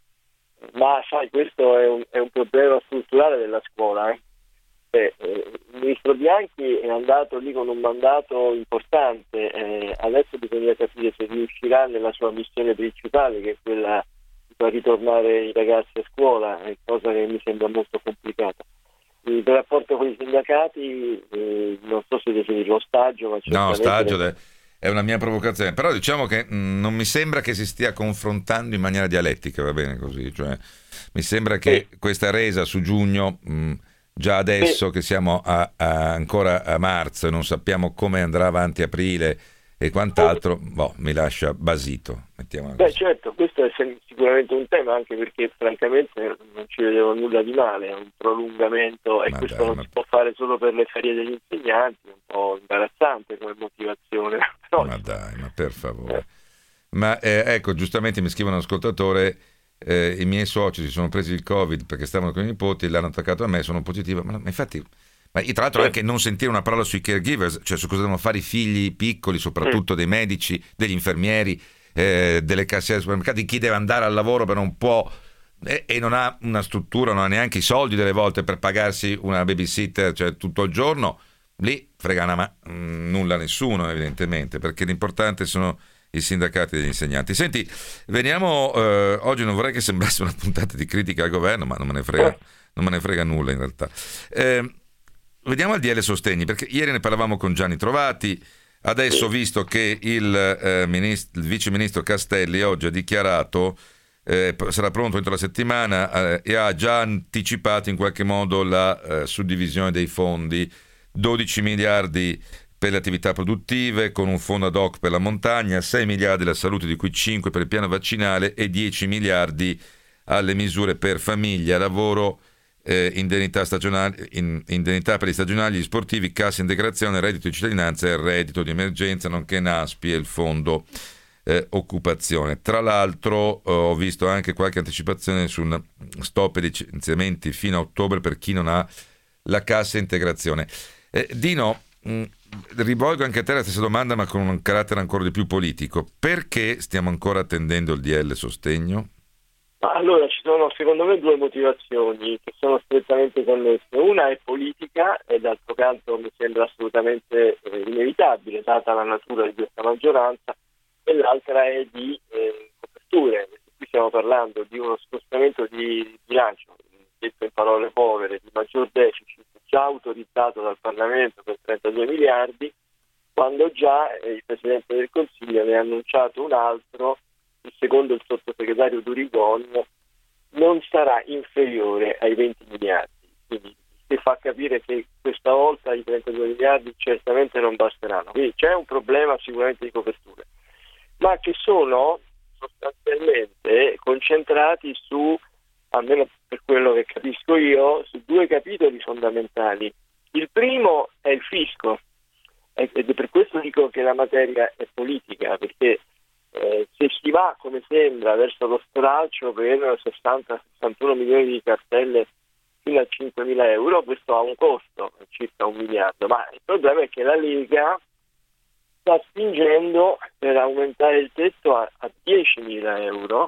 ma sai, questo è un, è un problema strutturale della scuola. Eh? Eh, eh, il ministro Bianchi è andato lì con un mandato importante, eh, adesso bisogna capire se riuscirà nella sua missione principale, che è quella di far ritornare i ragazzi a scuola, è cosa che mi sembra molto complicata. Il rapporto con i sindacati eh, non so se definirlo ostaggio, ma no, ostaggio le... è una mia provocazione, però diciamo che mh, non mi sembra che si stia confrontando in maniera dialettica, va bene così, cioè mi sembra che sì. Questa resa su giugno, mh, già adesso sì. Che siamo a, a, ancora a marzo e non sappiamo come andrà avanti aprile e quant'altro, boh, mi lascia basito. Mettiamola Beh, così. certo, questo è sicuramente un tema, anche perché francamente non ci vedevo nulla di male, è un prolungamento, e ma questo dai, non ma... si può fare solo per le ferie degli insegnanti, è un po' imbarazzante come motivazione. Però... Ma dai, ma per favore. Eh. Ma eh, ecco, giustamente mi scrive un ascoltatore, eh, i miei soci si sono presi il Covid perché stavano con i nipoti, l'hanno attaccato a me, sono positiva, ma, ma infatti... Ma tra l'altro anche non sentire una parola sui caregivers, cioè su cosa devono fare i figli piccoli, soprattutto dei medici, degli infermieri, eh, delle cassiere dei supermercati, chi deve andare al lavoro per non può e, e non ha una struttura, non ha neanche i soldi delle volte per pagarsi una babysitter, cioè tutto il giorno, lì frega una ma- nulla a nessuno evidentemente, perché l'importante sono i sindacati degli insegnanti. Senti, veniamo, eh, oggi non vorrei che sembrasse una puntata di critica al governo, ma non me ne frega, non me ne frega nulla in realtà. Eh, Vediamo al D L Sostegni, perché ieri ne parlavamo con Gianni Trovati, adesso visto che il, eh, ministro, il vice ministro Castelli oggi ha dichiarato eh, sarà pronto entro la settimana eh, e ha già anticipato in qualche modo la eh, suddivisione dei fondi, dodici miliardi per le attività produttive con un fondo ad hoc per la montagna, sei miliardi alla salute di cui cinque per il piano vaccinale e dieci miliardi alle misure per famiglia, lavoro, Eh, indennità stagionali, in, indennità per gli stagionali, gli sportivi, cassa integrazione, reddito di cittadinanza e reddito di emergenza, nonché NASPI e il fondo eh, occupazione. Tra l'altro eh, ho visto anche qualche anticipazione su un stop ai licenziamenti fino a ottobre per chi non ha la cassa integrazione. Eh, Dino, mh, rivolgo anche a te la stessa domanda, ma con un carattere ancora di più politico. Perché stiamo ancora attendendo il D L Sostegno? Allora, ci sono secondo me due motivazioni che sono strettamente connesse. Una è politica e d'altro canto mi sembra assolutamente eh, inevitabile, data la natura di questa maggioranza, e l'altra è di eh, coperture. Qui stiamo parlando di uno scostamento di bilancio, detto in parole povere, di maggior deficit, già autorizzato dal Parlamento per trentadue miliardi, quando già eh, il Presidente del Consiglio ne ha annunciato un altro, secondo il sottosegretario Durigon non sarà inferiore ai venti miliardi, quindi si fa capire che questa volta i trentadue miliardi certamente non basteranno, quindi c'è un problema sicuramente di coperture, ma che sono sostanzialmente concentrati su, almeno per quello che capisco io, su due capitoli fondamentali. Il primo è il fisco, ed è per questo dico che la materia è politica, perché Eh, se si va, come sembra, verso lo stralcio per sessanta sessantuno milioni di cartelle fino a cinquemila euro, questo ha un costo, circa un miliardo, ma il problema è che la Lega sta spingendo per aumentare il tetto a, a diecimila euro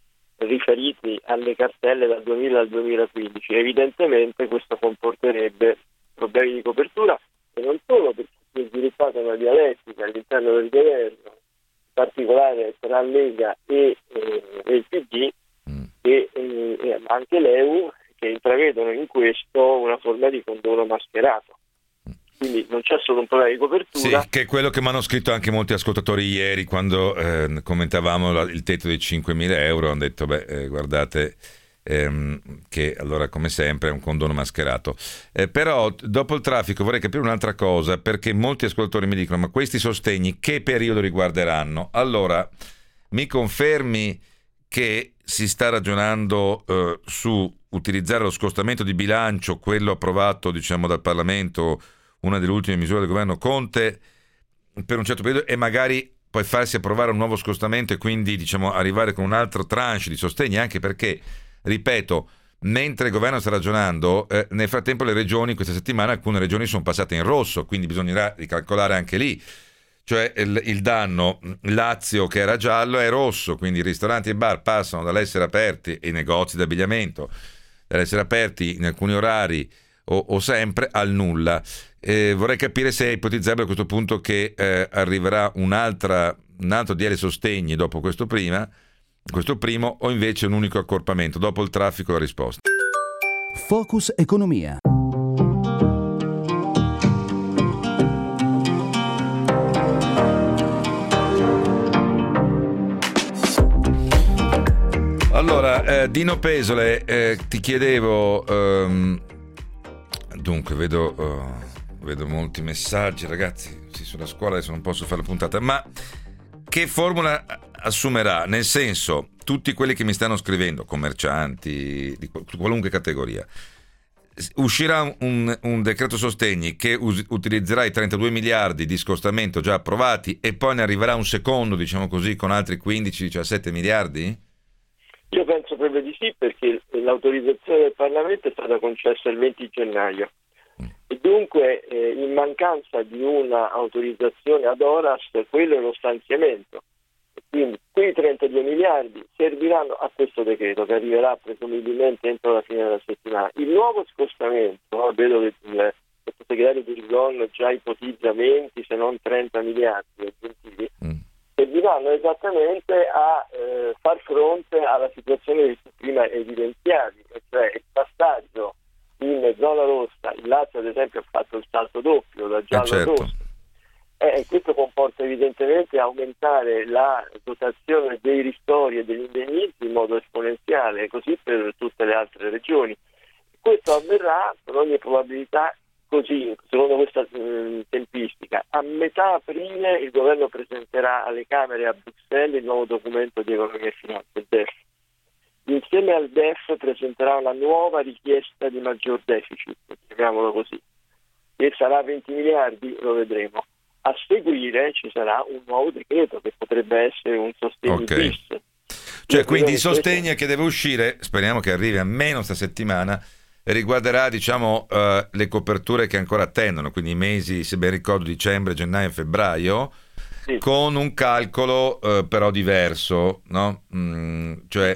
riferiti alle cartelle dal duemila al duemilaquindici. Evidentemente questo comporterebbe problemi di copertura, e non solo per chi si è sviluppata una dialettica all'interno del governo, in particolare tra Lega e, eh, e il P D mm. e, eh, e anche l'E U, che intravedono in questo una forma di condono mascherato. Quindi non c'è solo un problema di copertura. Sì, che è quello che mi hanno scritto anche molti ascoltatori ieri quando eh, commentavamo la, il tetto dei cinquemila euro. Hanno detto, beh, eh, guardate, ehm, che allora come sempre è un condono mascherato. Eh, però dopo il traffico vorrei capire un'altra cosa, perché molti ascoltatori mi dicono, ma questi sostegni che periodo riguarderanno? Allora, mi confermi che si sta ragionando eh, su utilizzare lo scostamento di bilancio, quello approvato diciamo dal Parlamento, una delle ultime misure del governo Conte, per un certo periodo, e magari poi farsi approvare un nuovo scostamento e quindi diciamo arrivare con un altro tranche di sostegni, anche perché, ripeto, mentre il governo sta ragionando, eh, nel frattempo le regioni questa settimana, alcune regioni sono passate in rosso, quindi bisognerà ricalcolare anche lì, cioè il, il danno Lazio che era giallo è rosso, quindi i ristoranti e bar passano dall'essere aperti, e i negozi d'abbigliamento dall'essere aperti in alcuni orari o, o sempre al nulla. Eh, vorrei capire se è ipotizzabile a questo punto che eh, arriverà un'altra, un altro D L sostegni dopo questo prima, questo primo, o invece un unico accorpamento. Dopo il traffico la risposta. Focus Economia. Allora, eh, Dino Pesole, eh, ti chiedevo, ehm, dunque vedo... Uh, vedo molti messaggi, ragazzi, sì, sulla scuola adesso non posso fare la puntata, ma che formula assumerà? Nel senso, tutti quelli che mi stanno scrivendo, commercianti di qualunque categoria, uscirà un, un decreto sostegni che us- utilizzerà i trentadue miliardi di scostamento già approvati e poi ne arriverà un secondo, diciamo così, con altri quindici diciassette miliardi? Io penso proprio di sì, perché l'autorizzazione del Parlamento è stata concessa il venti gennaio. E dunque eh, in mancanza di una autorizzazione ad horas, quello è lo stanziamento. E quindi quei trentadue miliardi serviranno a questo decreto che arriverà presumibilmente entro la fine della settimana. Il nuovo scostamento, vedo che il sottosegretario Durigon già ipotizza venti se non trenta miliardi aggiuntivi, mm. serviranno esattamente a eh, far fronte alla situazione che prima evidenziavi, cioè il passaggio in zona rossa. Il Lazio ad esempio ha fatto il salto doppio da giallo eh certo. a rosso, e eh, questo comporta evidentemente aumentare la dotazione dei ristori e degli indennizzi in modo esponenziale, così per tutte le altre regioni. Questo avverrà con ogni probabilità così, secondo questa mh, tempistica. A metà aprile il governo presenterà alle Camere a Bruxelles il nuovo documento di economia e finanza, il D E F. Insieme al D E F presenterà una nuova richiesta di maggior deficit, chiamiamolo così, che sarà venti miliardi, lo vedremo. A seguire ci sarà un nuovo decreto che potrebbe essere un sostegno okay. bis. Cioè Io quindi il sostegno questo... che deve uscire, speriamo che arrivi almeno sta settimana, riguarderà diciamo uh, le coperture che ancora attendono, quindi i mesi, se ben ricordo, dicembre, gennaio e febbraio, sì. con un calcolo uh, però diverso, no? Mm, cioè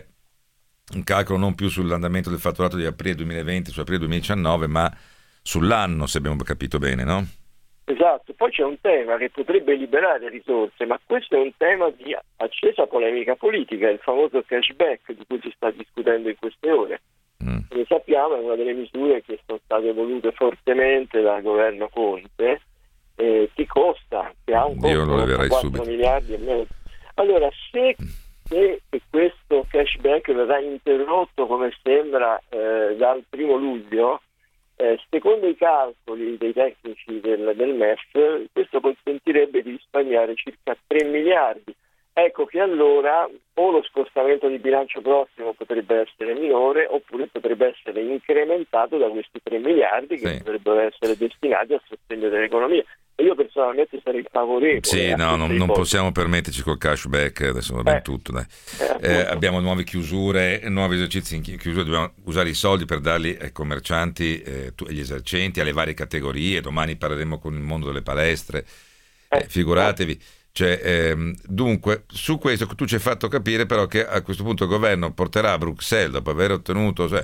un calcolo non più sull'andamento del fatturato di aprile duemilaventi su aprile duemiladiciannove, ma sull'anno, se abbiamo capito bene, no? Esatto, poi c'è un tema che potrebbe liberare risorse, ma questo è un tema di accesa polemica politica, il famoso cashback di cui si sta discutendo in queste ore. Mm. Come sappiamo è una delle misure che sono state volute fortemente dal governo Conte, eh, che costa, che ha un costo di quattro miliardi e mezzo. Allora, se se questo cashback verrà interrotto come sembra eh, dal primo luglio, eh, secondo i calcoli dei tecnici del, del M E F, questo consentirebbe di risparmiare circa tre miliardi. Ecco che allora o lo scostamento di bilancio prossimo potrebbe essere minore, oppure potrebbe essere incrementato da questi tre miliardi che sì. potrebbero essere destinati a sostegno dell'economia. E io personalmente sarei favorevole. Sì, no, non, non possiamo permetterci col cashback, adesso va bene eh, tutto. Dai. Eh, eh, abbiamo nuove chiusure, nuovi esercizi in chiusura, dobbiamo usare i soldi per darli ai commercianti e eh, agli esercenti, alle varie categorie. Domani parleremo con il mondo delle palestre, eh, eh, figuratevi. Cioè, ehm, dunque, su questo tu ci hai fatto capire però che a questo punto il governo porterà a Bruxelles, dopo aver ottenuto, cioè,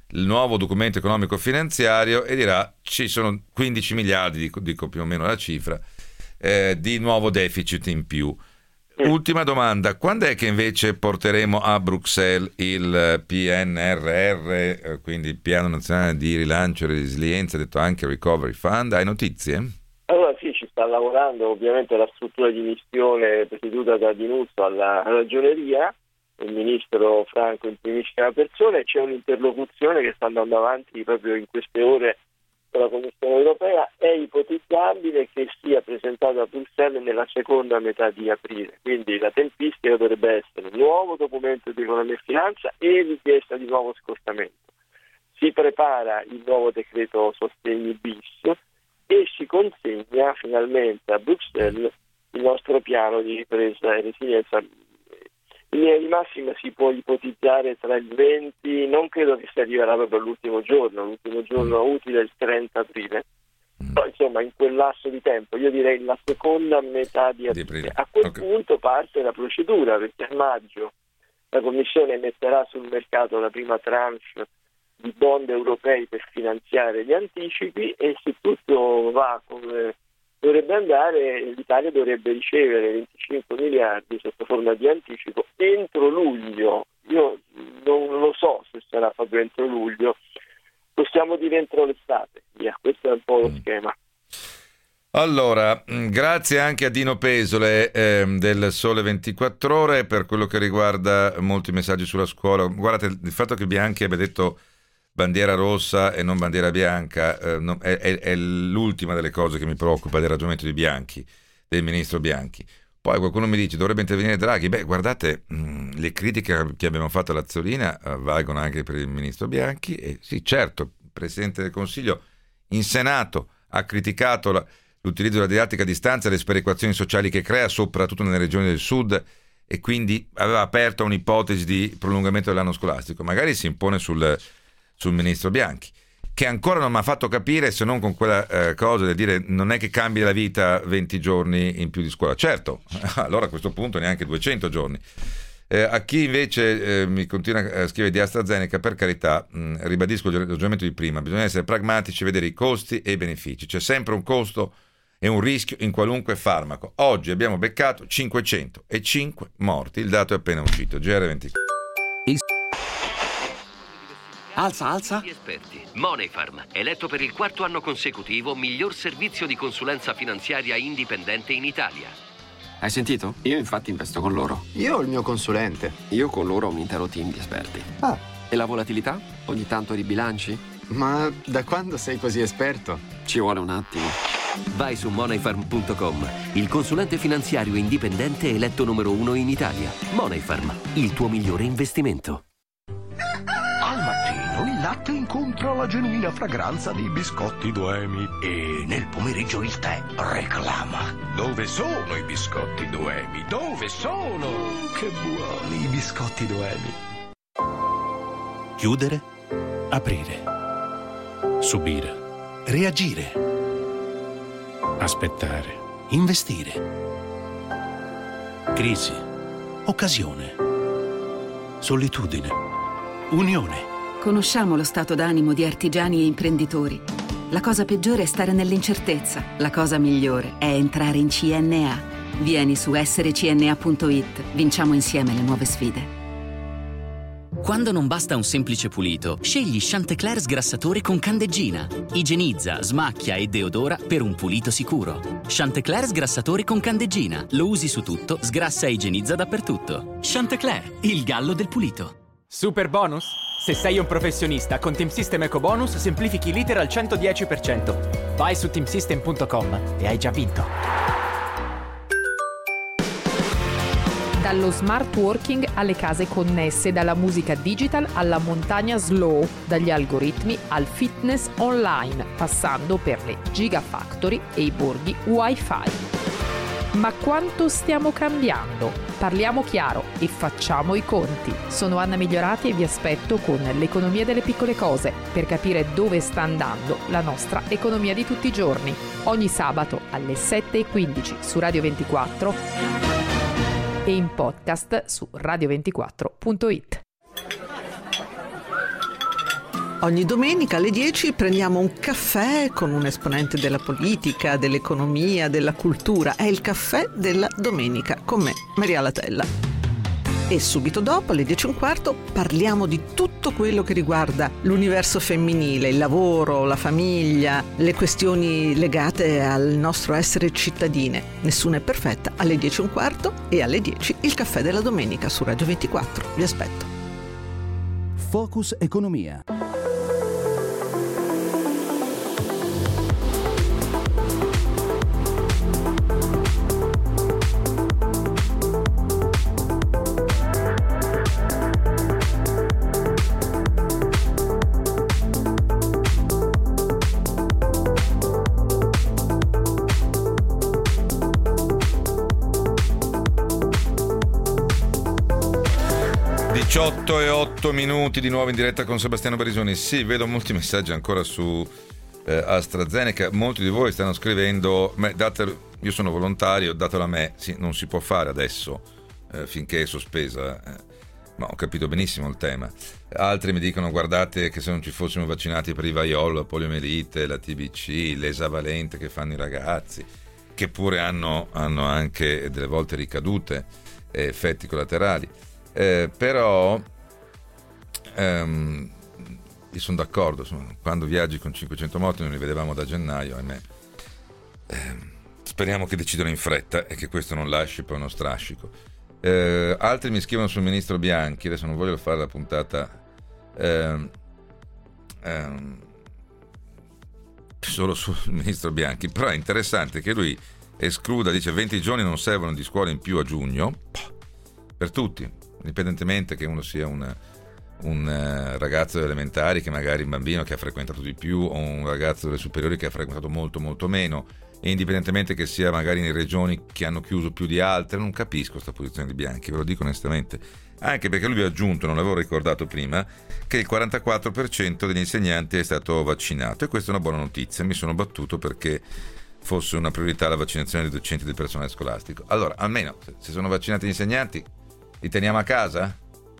il nuovo documento economico finanziario e dirà ci sono quindici miliardi, dico, dico più o meno la cifra, eh, di nuovo deficit in più. Ultima domanda, quando è che invece porteremo a Bruxelles il P N R R, eh, quindi il Piano Nazionale di Rilancio e Resilienza, detto anche Recovery Fund? Hai notizie? Allora sì, ci sta lavorando ovviamente la struttura di missione presieduta da Di Nuzzo alla Ragioneria, il ministro Franco in primissima persona, e c'è un'interlocuzione che sta andando avanti proprio in queste ore con la Commissione europea. È ipotizzabile che sia presentato a Bruxelles nella seconda metà di aprile, quindi la tempistica dovrebbe essere nuovo documento di economia e finanza e richiesta di nuovo scostamento. Si prepara il nuovo decreto sostegni bis e si consegna finalmente a Bruxelles il nostro piano di ripresa e resilienza. In linea di massima si può ipotizzare tra il venti, non credo che si arriverà proprio all'ultimo giorno, l'ultimo giorno utile è il trenta aprile, però insomma in quel lasso di tempo, io direi la seconda metà di aprile. A quel okay. punto parte la procedura, perché a maggio la Commissione metterà sul mercato la prima tranche di bond europei per finanziare gli anticipi e se tutto va come dovrebbe andare, l'Italia dovrebbe ricevere venticinque miliardi sotto forma di anticipo entro luglio. Io non lo so se sarà proprio entro luglio, possiamo dire entro l'estate, via. Questo è un po' lo schema. Allora, grazie anche a Dino Pesole eh, del Sole ventiquattro Ore per quello che riguarda molti messaggi sulla scuola. Guardate, il fatto che Bianchi abbia detto bandiera rossa e non bandiera bianca eh, no, è, è, è l'ultima delle cose che mi preoccupa del ragionamento di Bianchi, del ministro Bianchi. Poi qualcuno mi dice dovrebbe intervenire Draghi. Beh, guardate, mh, le critiche che abbiamo fatto alla Azzolina eh, valgono anche per il ministro Bianchi e sì, certo, il Presidente del Consiglio in Senato ha criticato la, l'utilizzo della didattica a distanza e le sperequazioni sociali che crea, soprattutto nelle regioni del sud, e quindi aveva aperto un'ipotesi di prolungamento dell'anno scolastico. Magari si impone sul sul ministro Bianchi, che ancora non mi ha fatto capire, se non con quella eh, cosa del dire non è che cambi la vita venti giorni in più di scuola. Certo, allora a questo punto neanche duecento giorni. Eh, a chi invece eh, mi continua a scrivere di AstraZeneca, per carità, mh, ribadisco il ragionamento di prima, bisogna essere pragmatici, vedere i costi e i benefici. C'è sempre un costo e un rischio in qualunque farmaco. Oggi abbiamo beccato cinquecentocinque morti, il dato è appena uscito, G R ventiquattro. Alza, alza. Gli esperti. Moneyfarm, eletto per il quarto anno consecutivo miglior servizio di consulenza finanziaria indipendente in Italia. Hai sentito? Io infatti investo con loro. Io ho il mio consulente. Io con loro ho un intero team di esperti. Ah. E la volatilità? Ogni tanto ribilanci? Ma da quando sei così esperto? Ci vuole un attimo. Vai su moneyfarm punto com, il consulente finanziario indipendente eletto numero uno in Italia. Moneyfarm, il tuo migliore investimento. Al mattino il latte incontra la genuina fragranza dei biscotti Doemi e nel pomeriggio il tè reclama. Dove sono i biscotti Doemi? Dove sono? Che buoni i biscotti Doemi. Chiudere, aprire, subire, reagire, aspettare, investire, crisi, occasione, solitudine, unione. Conosciamo lo stato d'animo di artigiani e imprenditori. La cosa peggiore è stare nell'incertezza. La cosa migliore è entrare in C N A. Vieni su essere C N A punto it. Vinciamo insieme le nuove sfide. Quando non basta un semplice pulito, scegli Chantecler sgrassatore con candeggina. Igienizza, smacchia e deodora per un pulito sicuro. Chantecler sgrassatore con candeggina. Lo usi su tutto, sgrassa e igienizza dappertutto. Chantecler, il gallo del pulito. Super bonus? Se sei un professionista, con Team System Eco Bonus semplifichi l'iter al centodieci per cento. Vai su team system punto com e hai già vinto. Dallo smart working alle case connesse, dalla musica digital alla montagna slow, dagli algoritmi al fitness online, passando per le gigafactory e i borghi Wi-Fi. Ma quanto stiamo cambiando? Parliamo chiaro e facciamo i conti. Sono Anna Migliorati e vi aspetto con l'economia delle piccole cose per capire dove sta andando la nostra economia di tutti i giorni. Ogni sabato alle sette e quindici su Radio ventiquattro e in podcast su radio ventiquattro punto it. Ogni domenica alle dieci prendiamo un caffè con un esponente della politica, dell'economia, della cultura. È il caffè della domenica con me, Maria Latella. E subito dopo, alle dieci e un quarto, parliamo di tutto quello che riguarda l'universo femminile, il lavoro, la famiglia, le questioni legate al nostro essere cittadine. Nessuna è perfetta. Alle dieci e un quarto e alle dieci il caffè della domenica su Radio ventiquattro. Vi aspetto. Focus Economia. diciotto e otto minuti di nuovo in diretta con Sebastiano Barisoni. Sì, vedo molti messaggi ancora su eh, AstraZeneca. Molti di voi stanno scrivendo: ma date, io sono volontario, datelo a me. Sì, non si può fare adesso eh, finché è sospesa. Eh, ma ho capito benissimo il tema. Altri mi dicono: guardate che se non ci fossimo vaccinati per i vaiolo, la poliomielite, la T B C, l'esavalente che fanno i ragazzi, che pure hanno, hanno anche delle volte ricadute e effetti collaterali. Eh, però ehm, io sono d'accordo, insomma, quando viaggi con cinquecento morti non li vedevamo da gennaio, ahimè. Eh, speriamo che decidano in fretta e che questo non lasci poi uno strascico. Eh, altri mi scrivono sul ministro Bianchi, adesso non voglio fare la puntata ehm, ehm, solo sul ministro Bianchi, però è interessante che lui escluda, dice venti giorni non servono di scuola in più a giugno per tutti, indipendentemente che uno sia una, un uh, ragazzo delle elementari, che magari un bambino che ha frequentato di più, o un ragazzo delle superiori che ha frequentato molto molto meno, e indipendentemente che sia magari in regioni che hanno chiuso più di altre. Non capisco questa posizione di Bianchi, ve lo dico onestamente, anche perché lui ha aggiunto, non l'avevo ricordato prima, che il quarantaquattro per cento degli insegnanti è stato vaccinato, e questa è una buona notizia. Mi sono battuto perché fosse una priorità la vaccinazione dei docenti e del personale scolastico. Allora, almeno se sono vaccinati gli insegnanti, li teniamo a casa?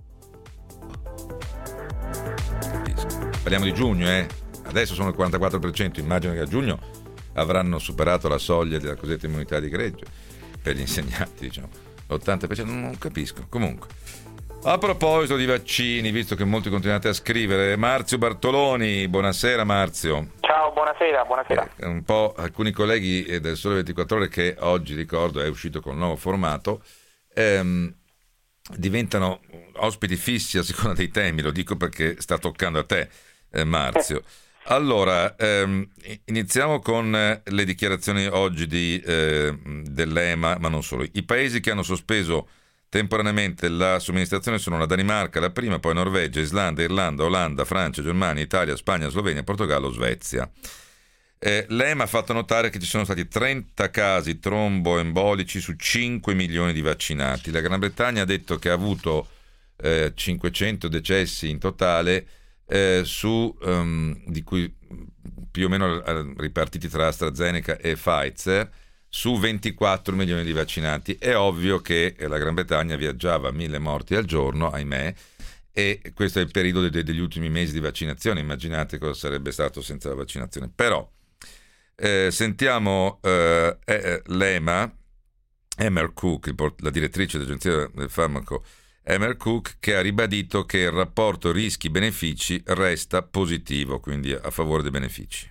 Capisco. Parliamo di giugno, eh? Adesso sono il quarantaquattro per cento, immagino che a giugno avranno superato la soglia della cosiddetta immunità di gregge per gli insegnanti, diciamo, l'ottanta per cento, non capisco. Comunque, a proposito di vaccini, visto che molti continuate a scrivere, Marzio Bartoloni, buonasera Marzio. Ciao, buonasera, buonasera. Eh, un po' alcuni colleghi del Sole ventiquattro Ore, che oggi ricordo è uscito con un nuovo formato, ehm, diventano ospiti fissi a seconda dei temi. Lo dico perché sta toccando a te, eh, Marzio. Allora, ehm, iniziamo con eh, le dichiarazioni oggi di, eh, dell'E M A, ma non solo. I paesi che hanno sospeso temporaneamente la somministrazione sono la Danimarca, la prima, poi Norvegia, Islanda, Irlanda, Olanda, Francia, Germania, Italia, Spagna, Slovenia, Portogallo, Svezia. Eh, L'E M A ha fatto notare che ci sono stati trenta casi tromboembolici su cinque milioni di vaccinati. La Gran Bretagna ha detto che ha avuto eh, cinquecento decessi in totale, eh, su um, di cui più o meno eh, ripartiti tra AstraZeneca e Pfizer, su ventiquattro milioni di vaccinati. È ovvio che la Gran Bretagna viaggiava a mille morti al giorno, ahimè, e questo è il periodo de- degli ultimi mesi di vaccinazione. Immaginate cosa sarebbe stato senza la vaccinazione. Però Eh, sentiamo eh, eh, l'E M A, Emer Cook, la direttrice dell'Agenzia del Farmaco, Emer Cook, che ha ribadito che il rapporto rischi-benefici resta positivo, quindi a favore dei benefici.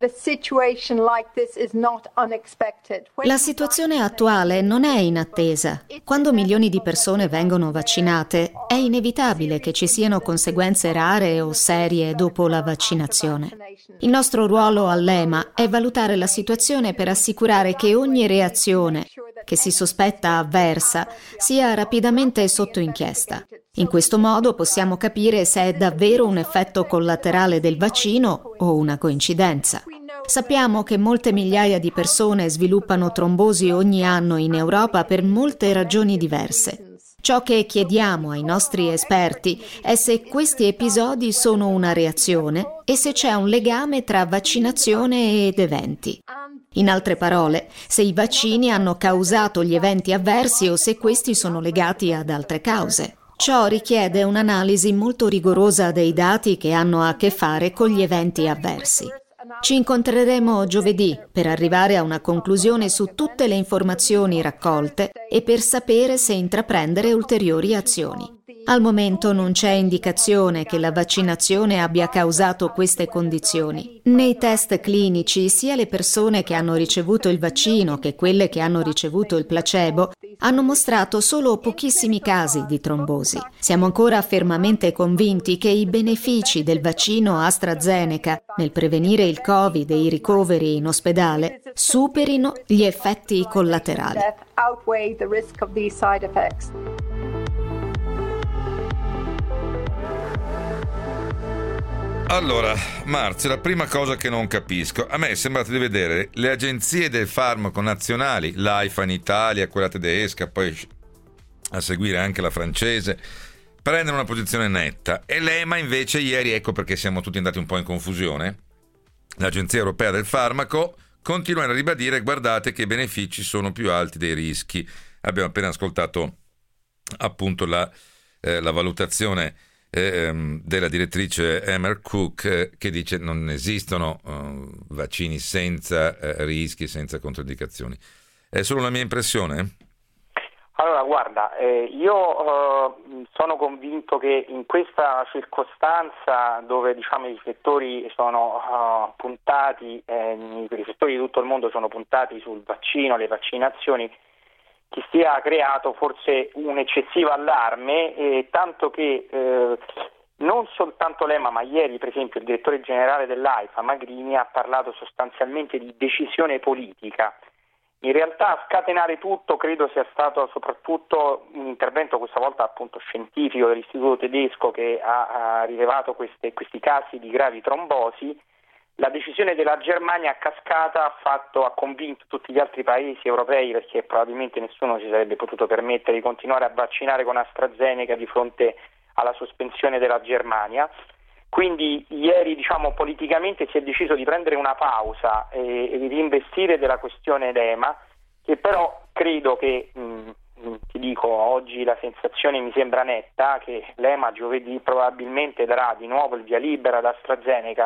La situazione attuale non è inattesa. Quando milioni di persone vengono vaccinate, è inevitabile che ci siano conseguenze rare o serie dopo la vaccinazione. Il nostro ruolo all'E M A è valutare la situazione per assicurare che ogni reazione che si sospetta avversa sia rapidamente sotto inchiesta. In questo modo possiamo capire se è davvero un effetto collaterale del vaccino o una coincidenza. Sappiamo che molte migliaia di persone sviluppano trombosi ogni anno in Europa per molte ragioni diverse. Ciò che chiediamo ai nostri esperti è se questi episodi sono una reazione e se c'è un legame tra vaccinazione ed eventi. In altre parole, se i vaccini hanno causato gli eventi avversi o se questi sono legati ad altre cause. Ciò richiede un'analisi molto rigorosa dei dati che hanno a che fare con gli eventi avversi. Ci incontreremo giovedì per arrivare a una conclusione su tutte le informazioni raccolte e per sapere se intraprendere ulteriori azioni. Al momento non c'è indicazione che la vaccinazione abbia causato queste condizioni. Nei test clinici, sia le persone che hanno ricevuto il vaccino che quelle che hanno ricevuto il placebo hanno mostrato solo pochissimi casi di trombosi. Siamo ancora fermamente convinti che i benefici del vaccino AstraZeneca nel prevenire il Covid e i ricoveri in ospedale superino gli effetti collaterali. Allora, Marzio, la prima cosa che non capisco, a me è sembrato di vedere le agenzie del farmaco nazionali, l'AIFA in Italia, quella tedesca, poi a seguire anche la francese, prendere una posizione netta, e l'E M A invece ieri, ecco perché siamo tutti andati un po' in confusione, l'Agenzia Europea del Farmaco continua a ribadire: guardate che i benefici sono più alti dei rischi. Abbiamo appena ascoltato appunto la, eh, la valutazione della direttrice Emer Cook, eh, che dice non esistono uh, vaccini senza uh, rischi, senza controindicazioni. È solo la mia impressione? Allora, guarda, eh, io uh, sono convinto che in questa circostanza dove diciamo i riflettori sono uh, puntati, eh, i riflettori di tutto il mondo sono puntati sul vaccino, le vaccinazioni, che sia creato forse un eccessivo allarme, eh, tanto che eh, non soltanto l'E M A, ma ieri per esempio il direttore generale dell'AIFA, Magrini, ha parlato sostanzialmente di decisione politica. In realtà a scatenare tutto credo sia stato soprattutto un intervento questa volta appunto scientifico dell'istituto tedesco che ha, ha rilevato queste, questi casi di gravi trombosi. La decisione della Germania a cascata ha, fatto, ha convinto tutti gli altri paesi europei, perché probabilmente nessuno si sarebbe potuto permettere di continuare a vaccinare con AstraZeneca di fronte alla sospensione della Germania. Quindi ieri diciamo politicamente si è deciso di prendere una pausa e, e di reinvestire della questione E M A, che però credo che, mh, ti dico, oggi la sensazione mi sembra netta, che l'E M A giovedì probabilmente darà di nuovo il via libera ad AstraZeneca.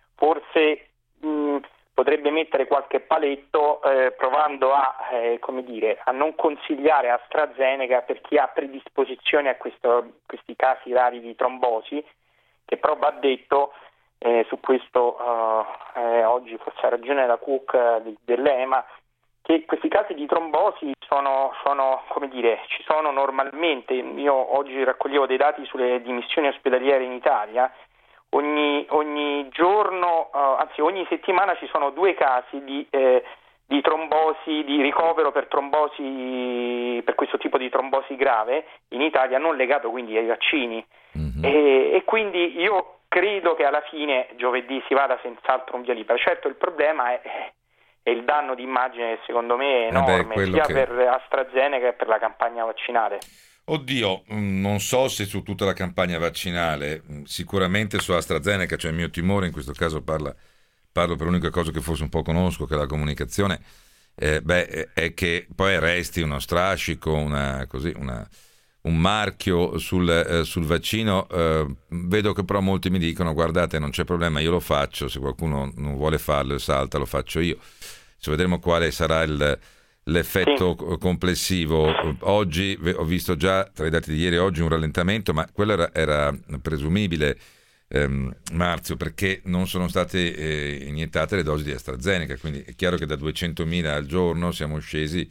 Forse mh, potrebbe mettere qualche paletto eh, provando a, eh, come dire, a non consigliare AstraZeneca per chi ha predisposizione a questo, questi casi rari di trombosi, che però va detto, eh, su questo uh, eh, oggi forse ha ragione la Cook eh, dell'E M A, che questi casi di trombosi sono, sono, come dire, ci sono normalmente. Io oggi raccoglievo dei dati sulle dimissioni ospedaliere in Italia. Ogni, ogni giorno, uh, anzi ogni settimana ci sono due casi di, eh, di trombosi, di ricovero per trombosi, per questo tipo di trombosi grave in Italia, non legato quindi ai vaccini. Mm-hmm. E, e quindi io credo che alla fine giovedì si vada senz'altro un via libera. Certo il problema è, è il danno di immagine che secondo me è enorme, eh beh, sia che... per AstraZeneca che per la campagna vaccinale. Oddio, non so se su tutta la campagna vaccinale, sicuramente su AstraZeneca, cioè il mio timore in questo caso parla, parlo per l'unica cosa che forse un po' conosco, che è la comunicazione, eh, beh, è che poi resti uno strascico, una, così, una, un marchio sul, eh, sul vaccino. Eh, vedo che però molti mi dicono: guardate, non c'è problema, io lo faccio, se qualcuno non vuole farlo e salta, lo faccio io. Cioè, vedremo quale sarà il... l'effetto sì. complessivo. Oggi ho visto già tra i dati di ieri e oggi un rallentamento, ma quello era, era presumibile, ehm, Marzio, perché non sono state eh, iniettate le dosi di AstraZeneca, quindi è chiaro che da duecentomila al giorno siamo scesi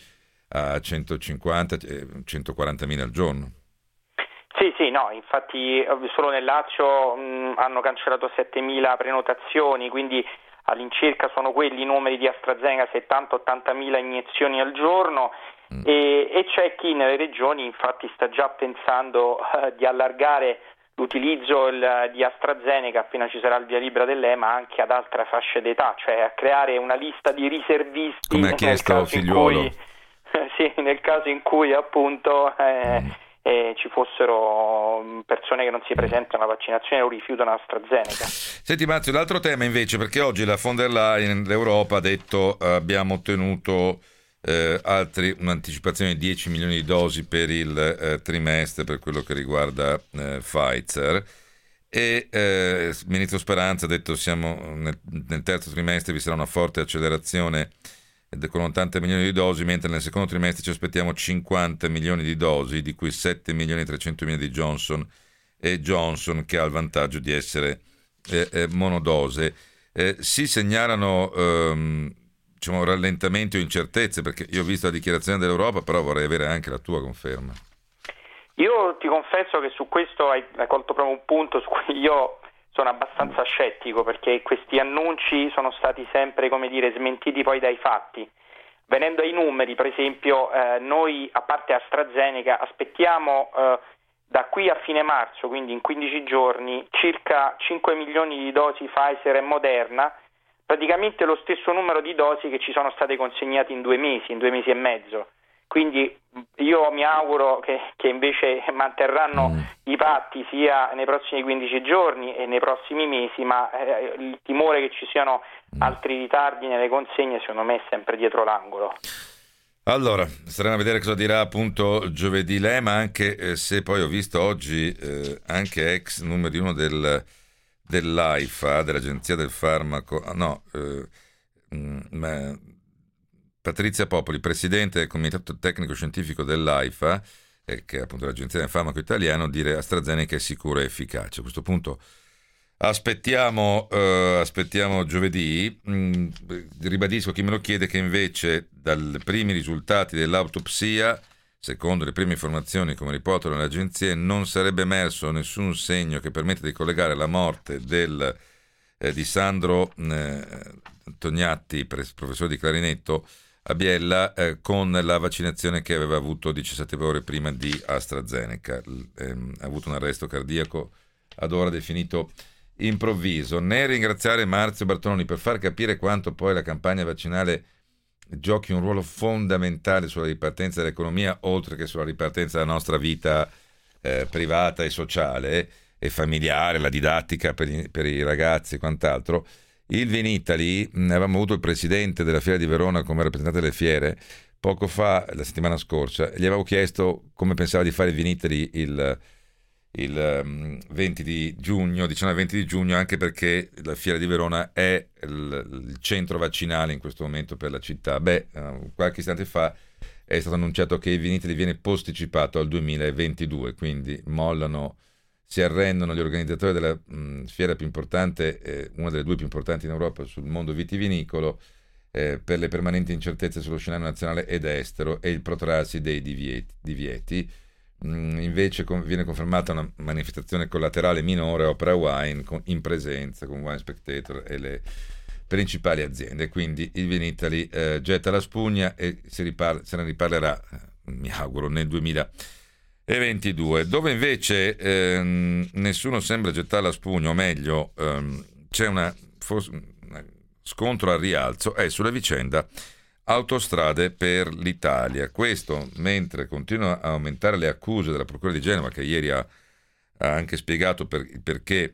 a centocinquanta centoquarantamila al giorno. Sì, sì, no, infatti solo nel Lazio mh, hanno cancellato settemila prenotazioni, quindi all'incirca sono quelli i numeri di AstraZeneca, settanta ottantamila iniezioni al giorno, mm. e, e c'è chi nelle regioni infatti sta già pensando eh, di allargare l'utilizzo il, di AstraZeneca appena ci sarà il via libera dell'E M A anche ad altre fasce d'età, cioè a creare una lista di riservisti. Come ha chiesto Figliuolo. In cui, sì, nel caso in cui appunto eh, mm. eh, ci fossero persone che non si presentano alla vaccinazione o rifiutano AstraZeneca. Senti Marzio, l'altro tema invece, perché oggi la von der Leyen, l'Europa, ha detto eh, abbiamo ottenuto eh, altri un'anticipazione di dieci milioni di dosi per il eh, trimestre per quello che riguarda eh, Pfizer. E eh, il ministro Speranza ha detto siamo nel, nel terzo trimestre vi sarà una forte accelerazione con ottanta milioni di dosi, mentre nel secondo trimestre ci aspettiamo cinquanta milioni di dosi, di cui sette milioni e trecentomila di Johnson e Johnson, che ha il vantaggio di essere eh, eh, monodose. Eh, si segnalano ehm, diciamo rallentamenti o incertezze, perché io ho visto la dichiarazione dell'Europa, però vorrei avere anche la tua conferma. Io ti confesso che su questo hai, hai colto proprio un punto su cui io sono abbastanza scettico, perché questi annunci sono stati sempre, come dire, smentiti poi dai fatti. Venendo ai numeri, per esempio, eh, noi, a parte AstraZeneca, aspettiamo eh, da qui a fine marzo, quindi in quindici giorni, circa cinque milioni di dosi Pfizer e Moderna, praticamente lo stesso numero di dosi che ci sono state consegnate in due mesi, in due mesi e mezzo. Quindi io mi auguro che, che invece manterranno mm. i patti sia nei prossimi quindici giorni e nei prossimi mesi, ma eh, il timore che ci siano mm. altri ritardi nelle consegne secondo me è sempre dietro l'angolo. Allora, staremo a vedere cosa dirà appunto giovedì lei, ma anche eh, se poi ho visto oggi eh, anche ex numero di uno del, dell'AIFA, dell'Agenzia del Farmaco, no, eh, ma Patrizia Popoli, presidente del comitato tecnico scientifico dell'AIFA, eh, che è appunto l'Agenzia del Farmaco Italiano, dire AstraZeneca è sicura e efficace. A questo punto aspettiamo, eh, aspettiamo giovedì. Mm, ribadisco chi me lo chiede che invece dai primi risultati dell'autopsia, secondo le prime informazioni come riportano le agenzie, non sarebbe emerso nessun segno che permette di collegare la morte del, eh, di Sandro eh, Tognatti, professore di clarinetto a Biella, eh, con la vaccinazione che aveva avuto diciassette ore prima di AstraZeneca. Eh, ha avuto un arresto cardiaco ad ora definito improvviso. Nel ringraziare Marzio Bartoloni per far capire quanto poi la campagna vaccinale giochi un ruolo fondamentale sulla ripartenza dell'economia, oltre che sulla ripartenza della nostra vita eh, privata e sociale e familiare, la didattica per, gli, per i ragazzi e quant'altro. Il Vinitaly, avevamo avuto il presidente della Fiera di Verona come rappresentante delle fiere poco fa, la settimana scorsa, gli avevo chiesto come pensava di fare il Vinitaly il, il venti di giugno, diciannove venti di giugno, anche perché la Fiera di Verona è il, il centro vaccinale in questo momento per la città. Beh, qualche istante fa è stato annunciato che il Vinitaly viene posticipato al duemilaventidue, quindi mollano, si arrendono gli organizzatori della mh, fiera più importante, eh, una delle due più importanti in Europa sul mondo vitivinicolo, eh, per le permanenti incertezze sullo scenario nazionale ed estero e il protrarsi dei divieti. divieti. Mh, invece con, viene confermata una manifestazione collaterale minore, Opera Wine, con, in presenza con Wine Spectator e le principali aziende. Quindi il Vinitaly eh, getta la spugna e si riparla, se ne riparlerà, eh, mi auguro, nel duemilaventidue, dove invece ehm, nessuno sembra gettare la spugna, o meglio ehm, c'è una, forse, una scontro al rialzo, è sulla vicenda Autostrade per l'Italia. Questo mentre continuano a aumentare le accuse della Procura di Genova, che ieri ha, ha anche spiegato per, perché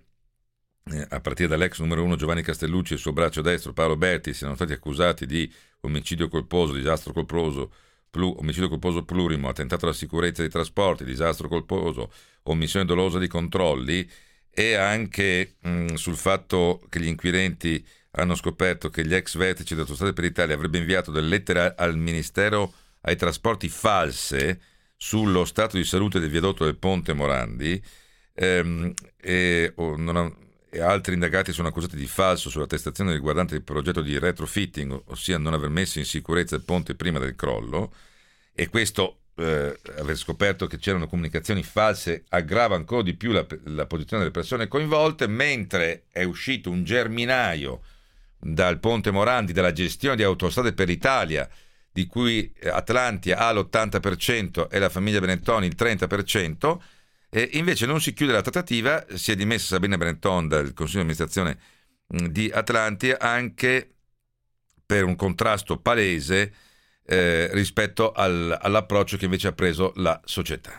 eh, a partire dall'ex numero uno Giovanni Castellucci e il suo braccio destro Paolo Berti siano stati accusati di omicidio colposo, disastro colposo, omicidio colposo plurimo, attentato alla sicurezza dei trasporti, disastro colposo, omissione dolosa di controlli, e anche mh, sul fatto che gli inquirenti hanno scoperto che gli ex vertici dell'Autostrade per l'Italia avrebbero inviato delle lettere al Ministero ai Trasporti false sullo stato di salute del viadotto del Ponte Morandi, ehm, e, o non ha, e altri indagati sono accusati di falso sull'attestazione riguardante il progetto di retrofitting, ossia non aver messo in sicurezza il ponte prima del crollo, e questo, eh, aver scoperto che c'erano comunicazioni false, aggrava ancora di più la, la posizione delle persone coinvolte, mentre è uscito un germinaio dal Ponte Morandi della gestione di Autostrade per l'Italia, di cui Atlantia ha l'ottanta per cento e la famiglia Benetton il trenta per cento, e invece non si chiude la trattativa, si è dimessa Sabina Benetton dal Consiglio di amministrazione di Atlantia anche per un contrasto palese eh, rispetto al, all'approccio che invece ha preso la società.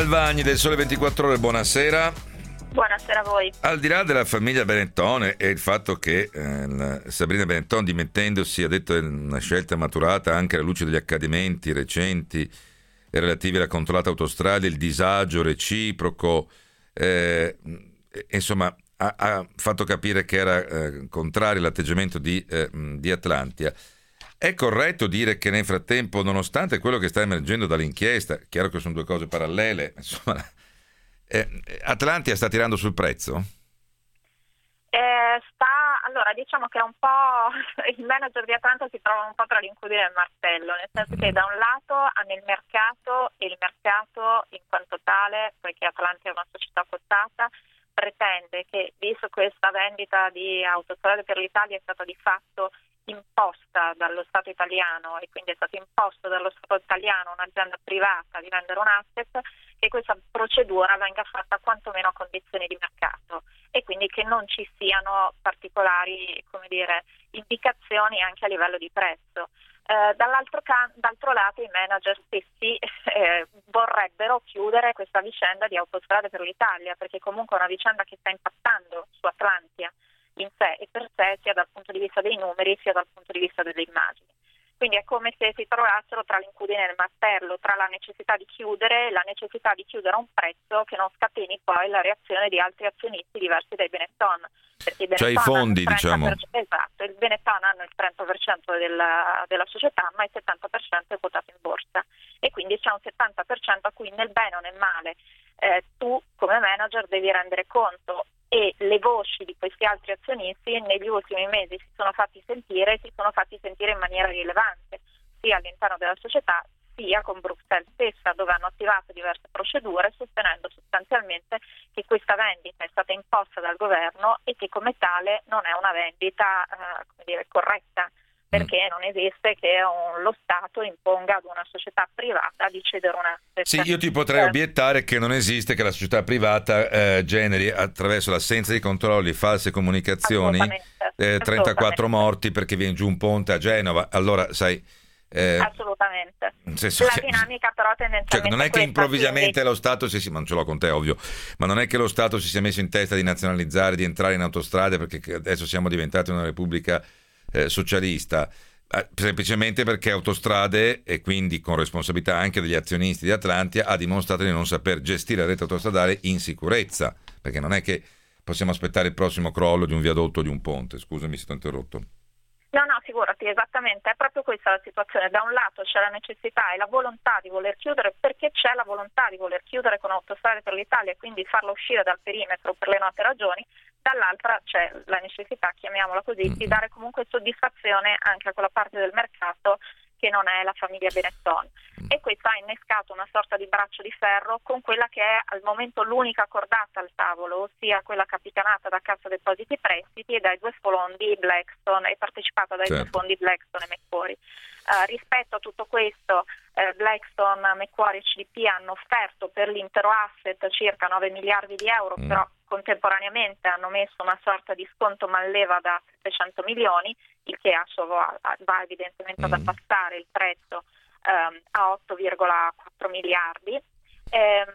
Malvagni del Sole ventiquattro Ore, buonasera. Buonasera a voi. Al di là della famiglia Benetton e il fatto che eh, Sabrina Benetton, dimettendosi, ha detto è una scelta maturata anche alla luce degli accadimenti recenti relativi alla controllata autostrada, il disagio reciproco, eh, insomma ha, ha fatto capire che era eh, contrario all'atteggiamento di, eh, di Atlantia. È corretto dire che nel frattempo, nonostante quello che sta emergendo dall'inchiesta, chiaro che sono due cose parallele, insomma, eh, Atlantia sta tirando sul prezzo? Eh, sta, allora diciamo che è un po' il manager di Atlantia si trova un po' tra l'incudine e il martello, nel senso che da un lato hanno il mercato e il mercato in quanto tale, poiché Atlantia è una società quotata, pretende che, visto questa vendita di Autostrade per l'Italia è stata di fatto imposta dallo Stato italiano e quindi è stato imposto dallo Stato italiano a un'azienda privata di vendere un asset, che questa procedura venga fatta quantomeno a condizioni di mercato e quindi che non ci siano particolari, come dire, indicazioni anche a livello di prezzo. Eh, dall'altro, can- d'altro lato i manager stessi eh, vorrebbero chiudere questa vicenda di Autostrade per l'Italia, perché comunque è una vicenda che sta impattando su Atlantia in sé e per sé, sia dal punto di vista dei numeri sia dal punto di vista delle immagini. Quindi è come se si trovassero tra l'incudine e il martello, tra la necessità di chiudere e la necessità di chiudere a un prezzo che non scateni poi la reazione di altri azionisti diversi dai Benetton. Perché i Benetton cioè i fondi, diciamo. Esatto, il Benetton hanno il trenta per cento della, della società, ma il settanta per cento è quotato in borsa. E quindi c'è un settanta per cento a cui nel bene o nel male eh, tu come manager devi rendere conto. E le voci di questi altri azionisti negli ultimi mesi si sono fatti sentire e si sono fatti sentire in maniera rilevante, sia all'interno della società sia con Bruxelles stessa, dove hanno attivato diverse procedure sostenendo sostanzialmente che questa vendita è stata imposta dal governo e che come tale non è una vendita eh, come dire, corretta, perché non esiste che un, lo Stato imponga ad una società privata di cedere un asset. Sì, io ti potrei eh. obiettare che non esiste che la società privata eh, generi attraverso l'assenza di controlli, false comunicazioni, eh, trentaquattro morti perché viene giù un ponte a Genova. Allora, sai... Eh, assolutamente. La che, dinamica però tendenzialmente cioè, non è che questa, improvvisamente quindi... lo Stato si, sì, ma non ce l'ho con te ovvio, ma non è che lo Stato si sia messo in testa di nazionalizzare, di entrare in autostrade perché adesso siamo diventati una repubblica Eh, socialista, eh, semplicemente perché Autostrade, e quindi con responsabilità anche degli azionisti di Atlantia, ha dimostrato di non saper gestire la rete autostradale in sicurezza, perché non è che possiamo aspettare il prossimo crollo di un viadotto o di un ponte. Scusami se ti ho interrotto. No, no, figurati, esattamente, è proprio questa la situazione. Da un lato c'è la necessità e la volontà di voler chiudere, perché c'è la volontà di voler chiudere con Autostrade per l'Italia e quindi farla uscire dal perimetro per le note ragioni, dall'altra c'è la necessità, chiamiamola così, di dare comunque soddisfazione anche a quella parte del mercato che non è la famiglia Benetton. E questo ha innescato una sorta di braccio di ferro con quella che è al momento l'unica cordata al tavolo, ossia quella capitanata da Cassa Depositi e Prestiti e dai due fondi Blackstone e partecipata dai certo. due fondi Blackstone e Macquarie. Uh, rispetto a tutto questo, eh, Blackstone, Macquarie e C D P hanno offerto per l'intero asset circa nove miliardi di euro, mm. però contemporaneamente hanno messo una sorta di sconto manleva da settecento milioni, il che a sua volta va evidentemente ad abbassare il prezzo ehm, a otto virgola quattro miliardi. Ehm,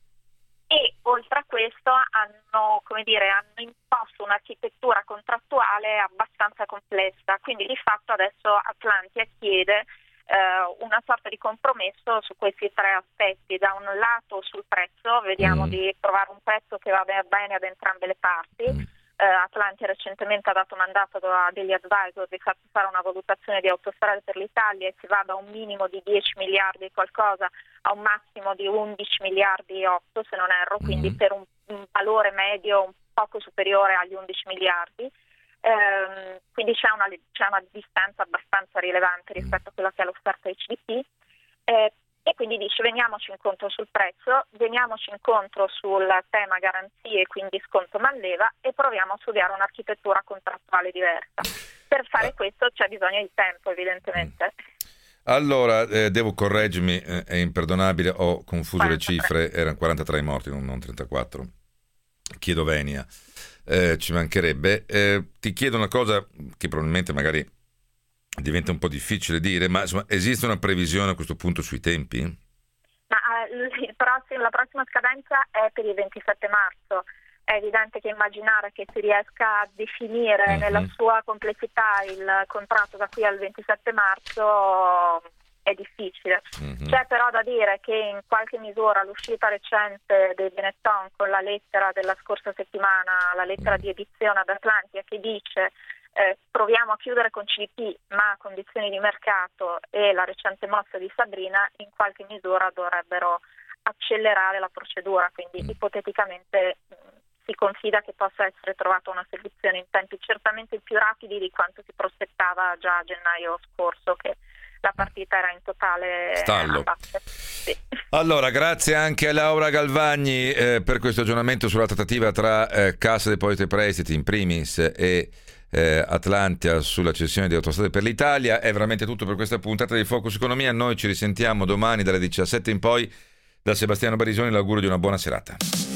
e oltre a questo hanno, come dire, hanno imposto un'architettura contrattuale abbastanza complessa, quindi di fatto adesso Atlantia chiede eh, una sorta di compromesso su questi tre aspetti. Da un lato sul prezzo, vediamo mm. di trovare un prezzo che va bene ad entrambe le parti. Eh, Atlantia recentemente ha dato mandato a degli advisor di fare una valutazione di Autostrade per l'Italia e si va da un minimo di dieci miliardi e qualcosa a un massimo di undici miliardi e otto, se non erro, quindi mm. per un, un valore medio un poco superiore agli undici miliardi. Ehm, quindi c'è una, c'è una distanza abbastanza rilevante rispetto a quella che è l'offerta di C D P. Eh, E quindi dice veniamoci incontro sul prezzo, veniamoci incontro sul tema garanzie, quindi sconto manleva, e proviamo a studiare un'architettura contrattuale diversa. Per fare questo c'è bisogno di tempo, evidentemente. Allora, eh, devo correggermi, eh, è imperdonabile, ho confuso quarantatré. Le cifre, erano quarantatré i morti, non, non trentaquattro. Chiedo venia, eh, ci mancherebbe. Eh, ti chiedo una cosa che probabilmente magari diventa un po' difficile dire, ma insomma, esiste una previsione a questo punto sui tempi? Ma uh, il prossimo la prossima scadenza è per il ventisette marzo. È evidente che immaginare che si riesca a definire mm-hmm. nella sua complessità il contratto da qui al ventisette marzo è difficile. Mm-hmm. C'è però da dire che in qualche misura l'uscita recente dei Benetton con la lettera della scorsa settimana, la lettera mm-hmm. di edizione ad Atlantia, che dice eh, proviamo a chiudere con C D P ma a condizioni di mercato, e la recente mossa di Sabrina in qualche misura dovrebbero accelerare la procedura, quindi mm. ipoteticamente mh, si confida che possa essere trovata una soluzione in tempi certamente più rapidi di quanto si prospettava già a gennaio scorso, che la partita era in totale stallo. Sì. Allora, grazie anche a Laura Galvagni eh, per questo aggiornamento sulla trattativa tra eh, Cassa Depositi e Prestiti in primis e eh, Atlantia sulla cessione di Autostrade per l'Italia. È veramente tutto per questa puntata di Focus Economia. Noi ci risentiamo domani dalle diciassette in poi. Da Sebastiano Barisoni l'augurio di una buona serata.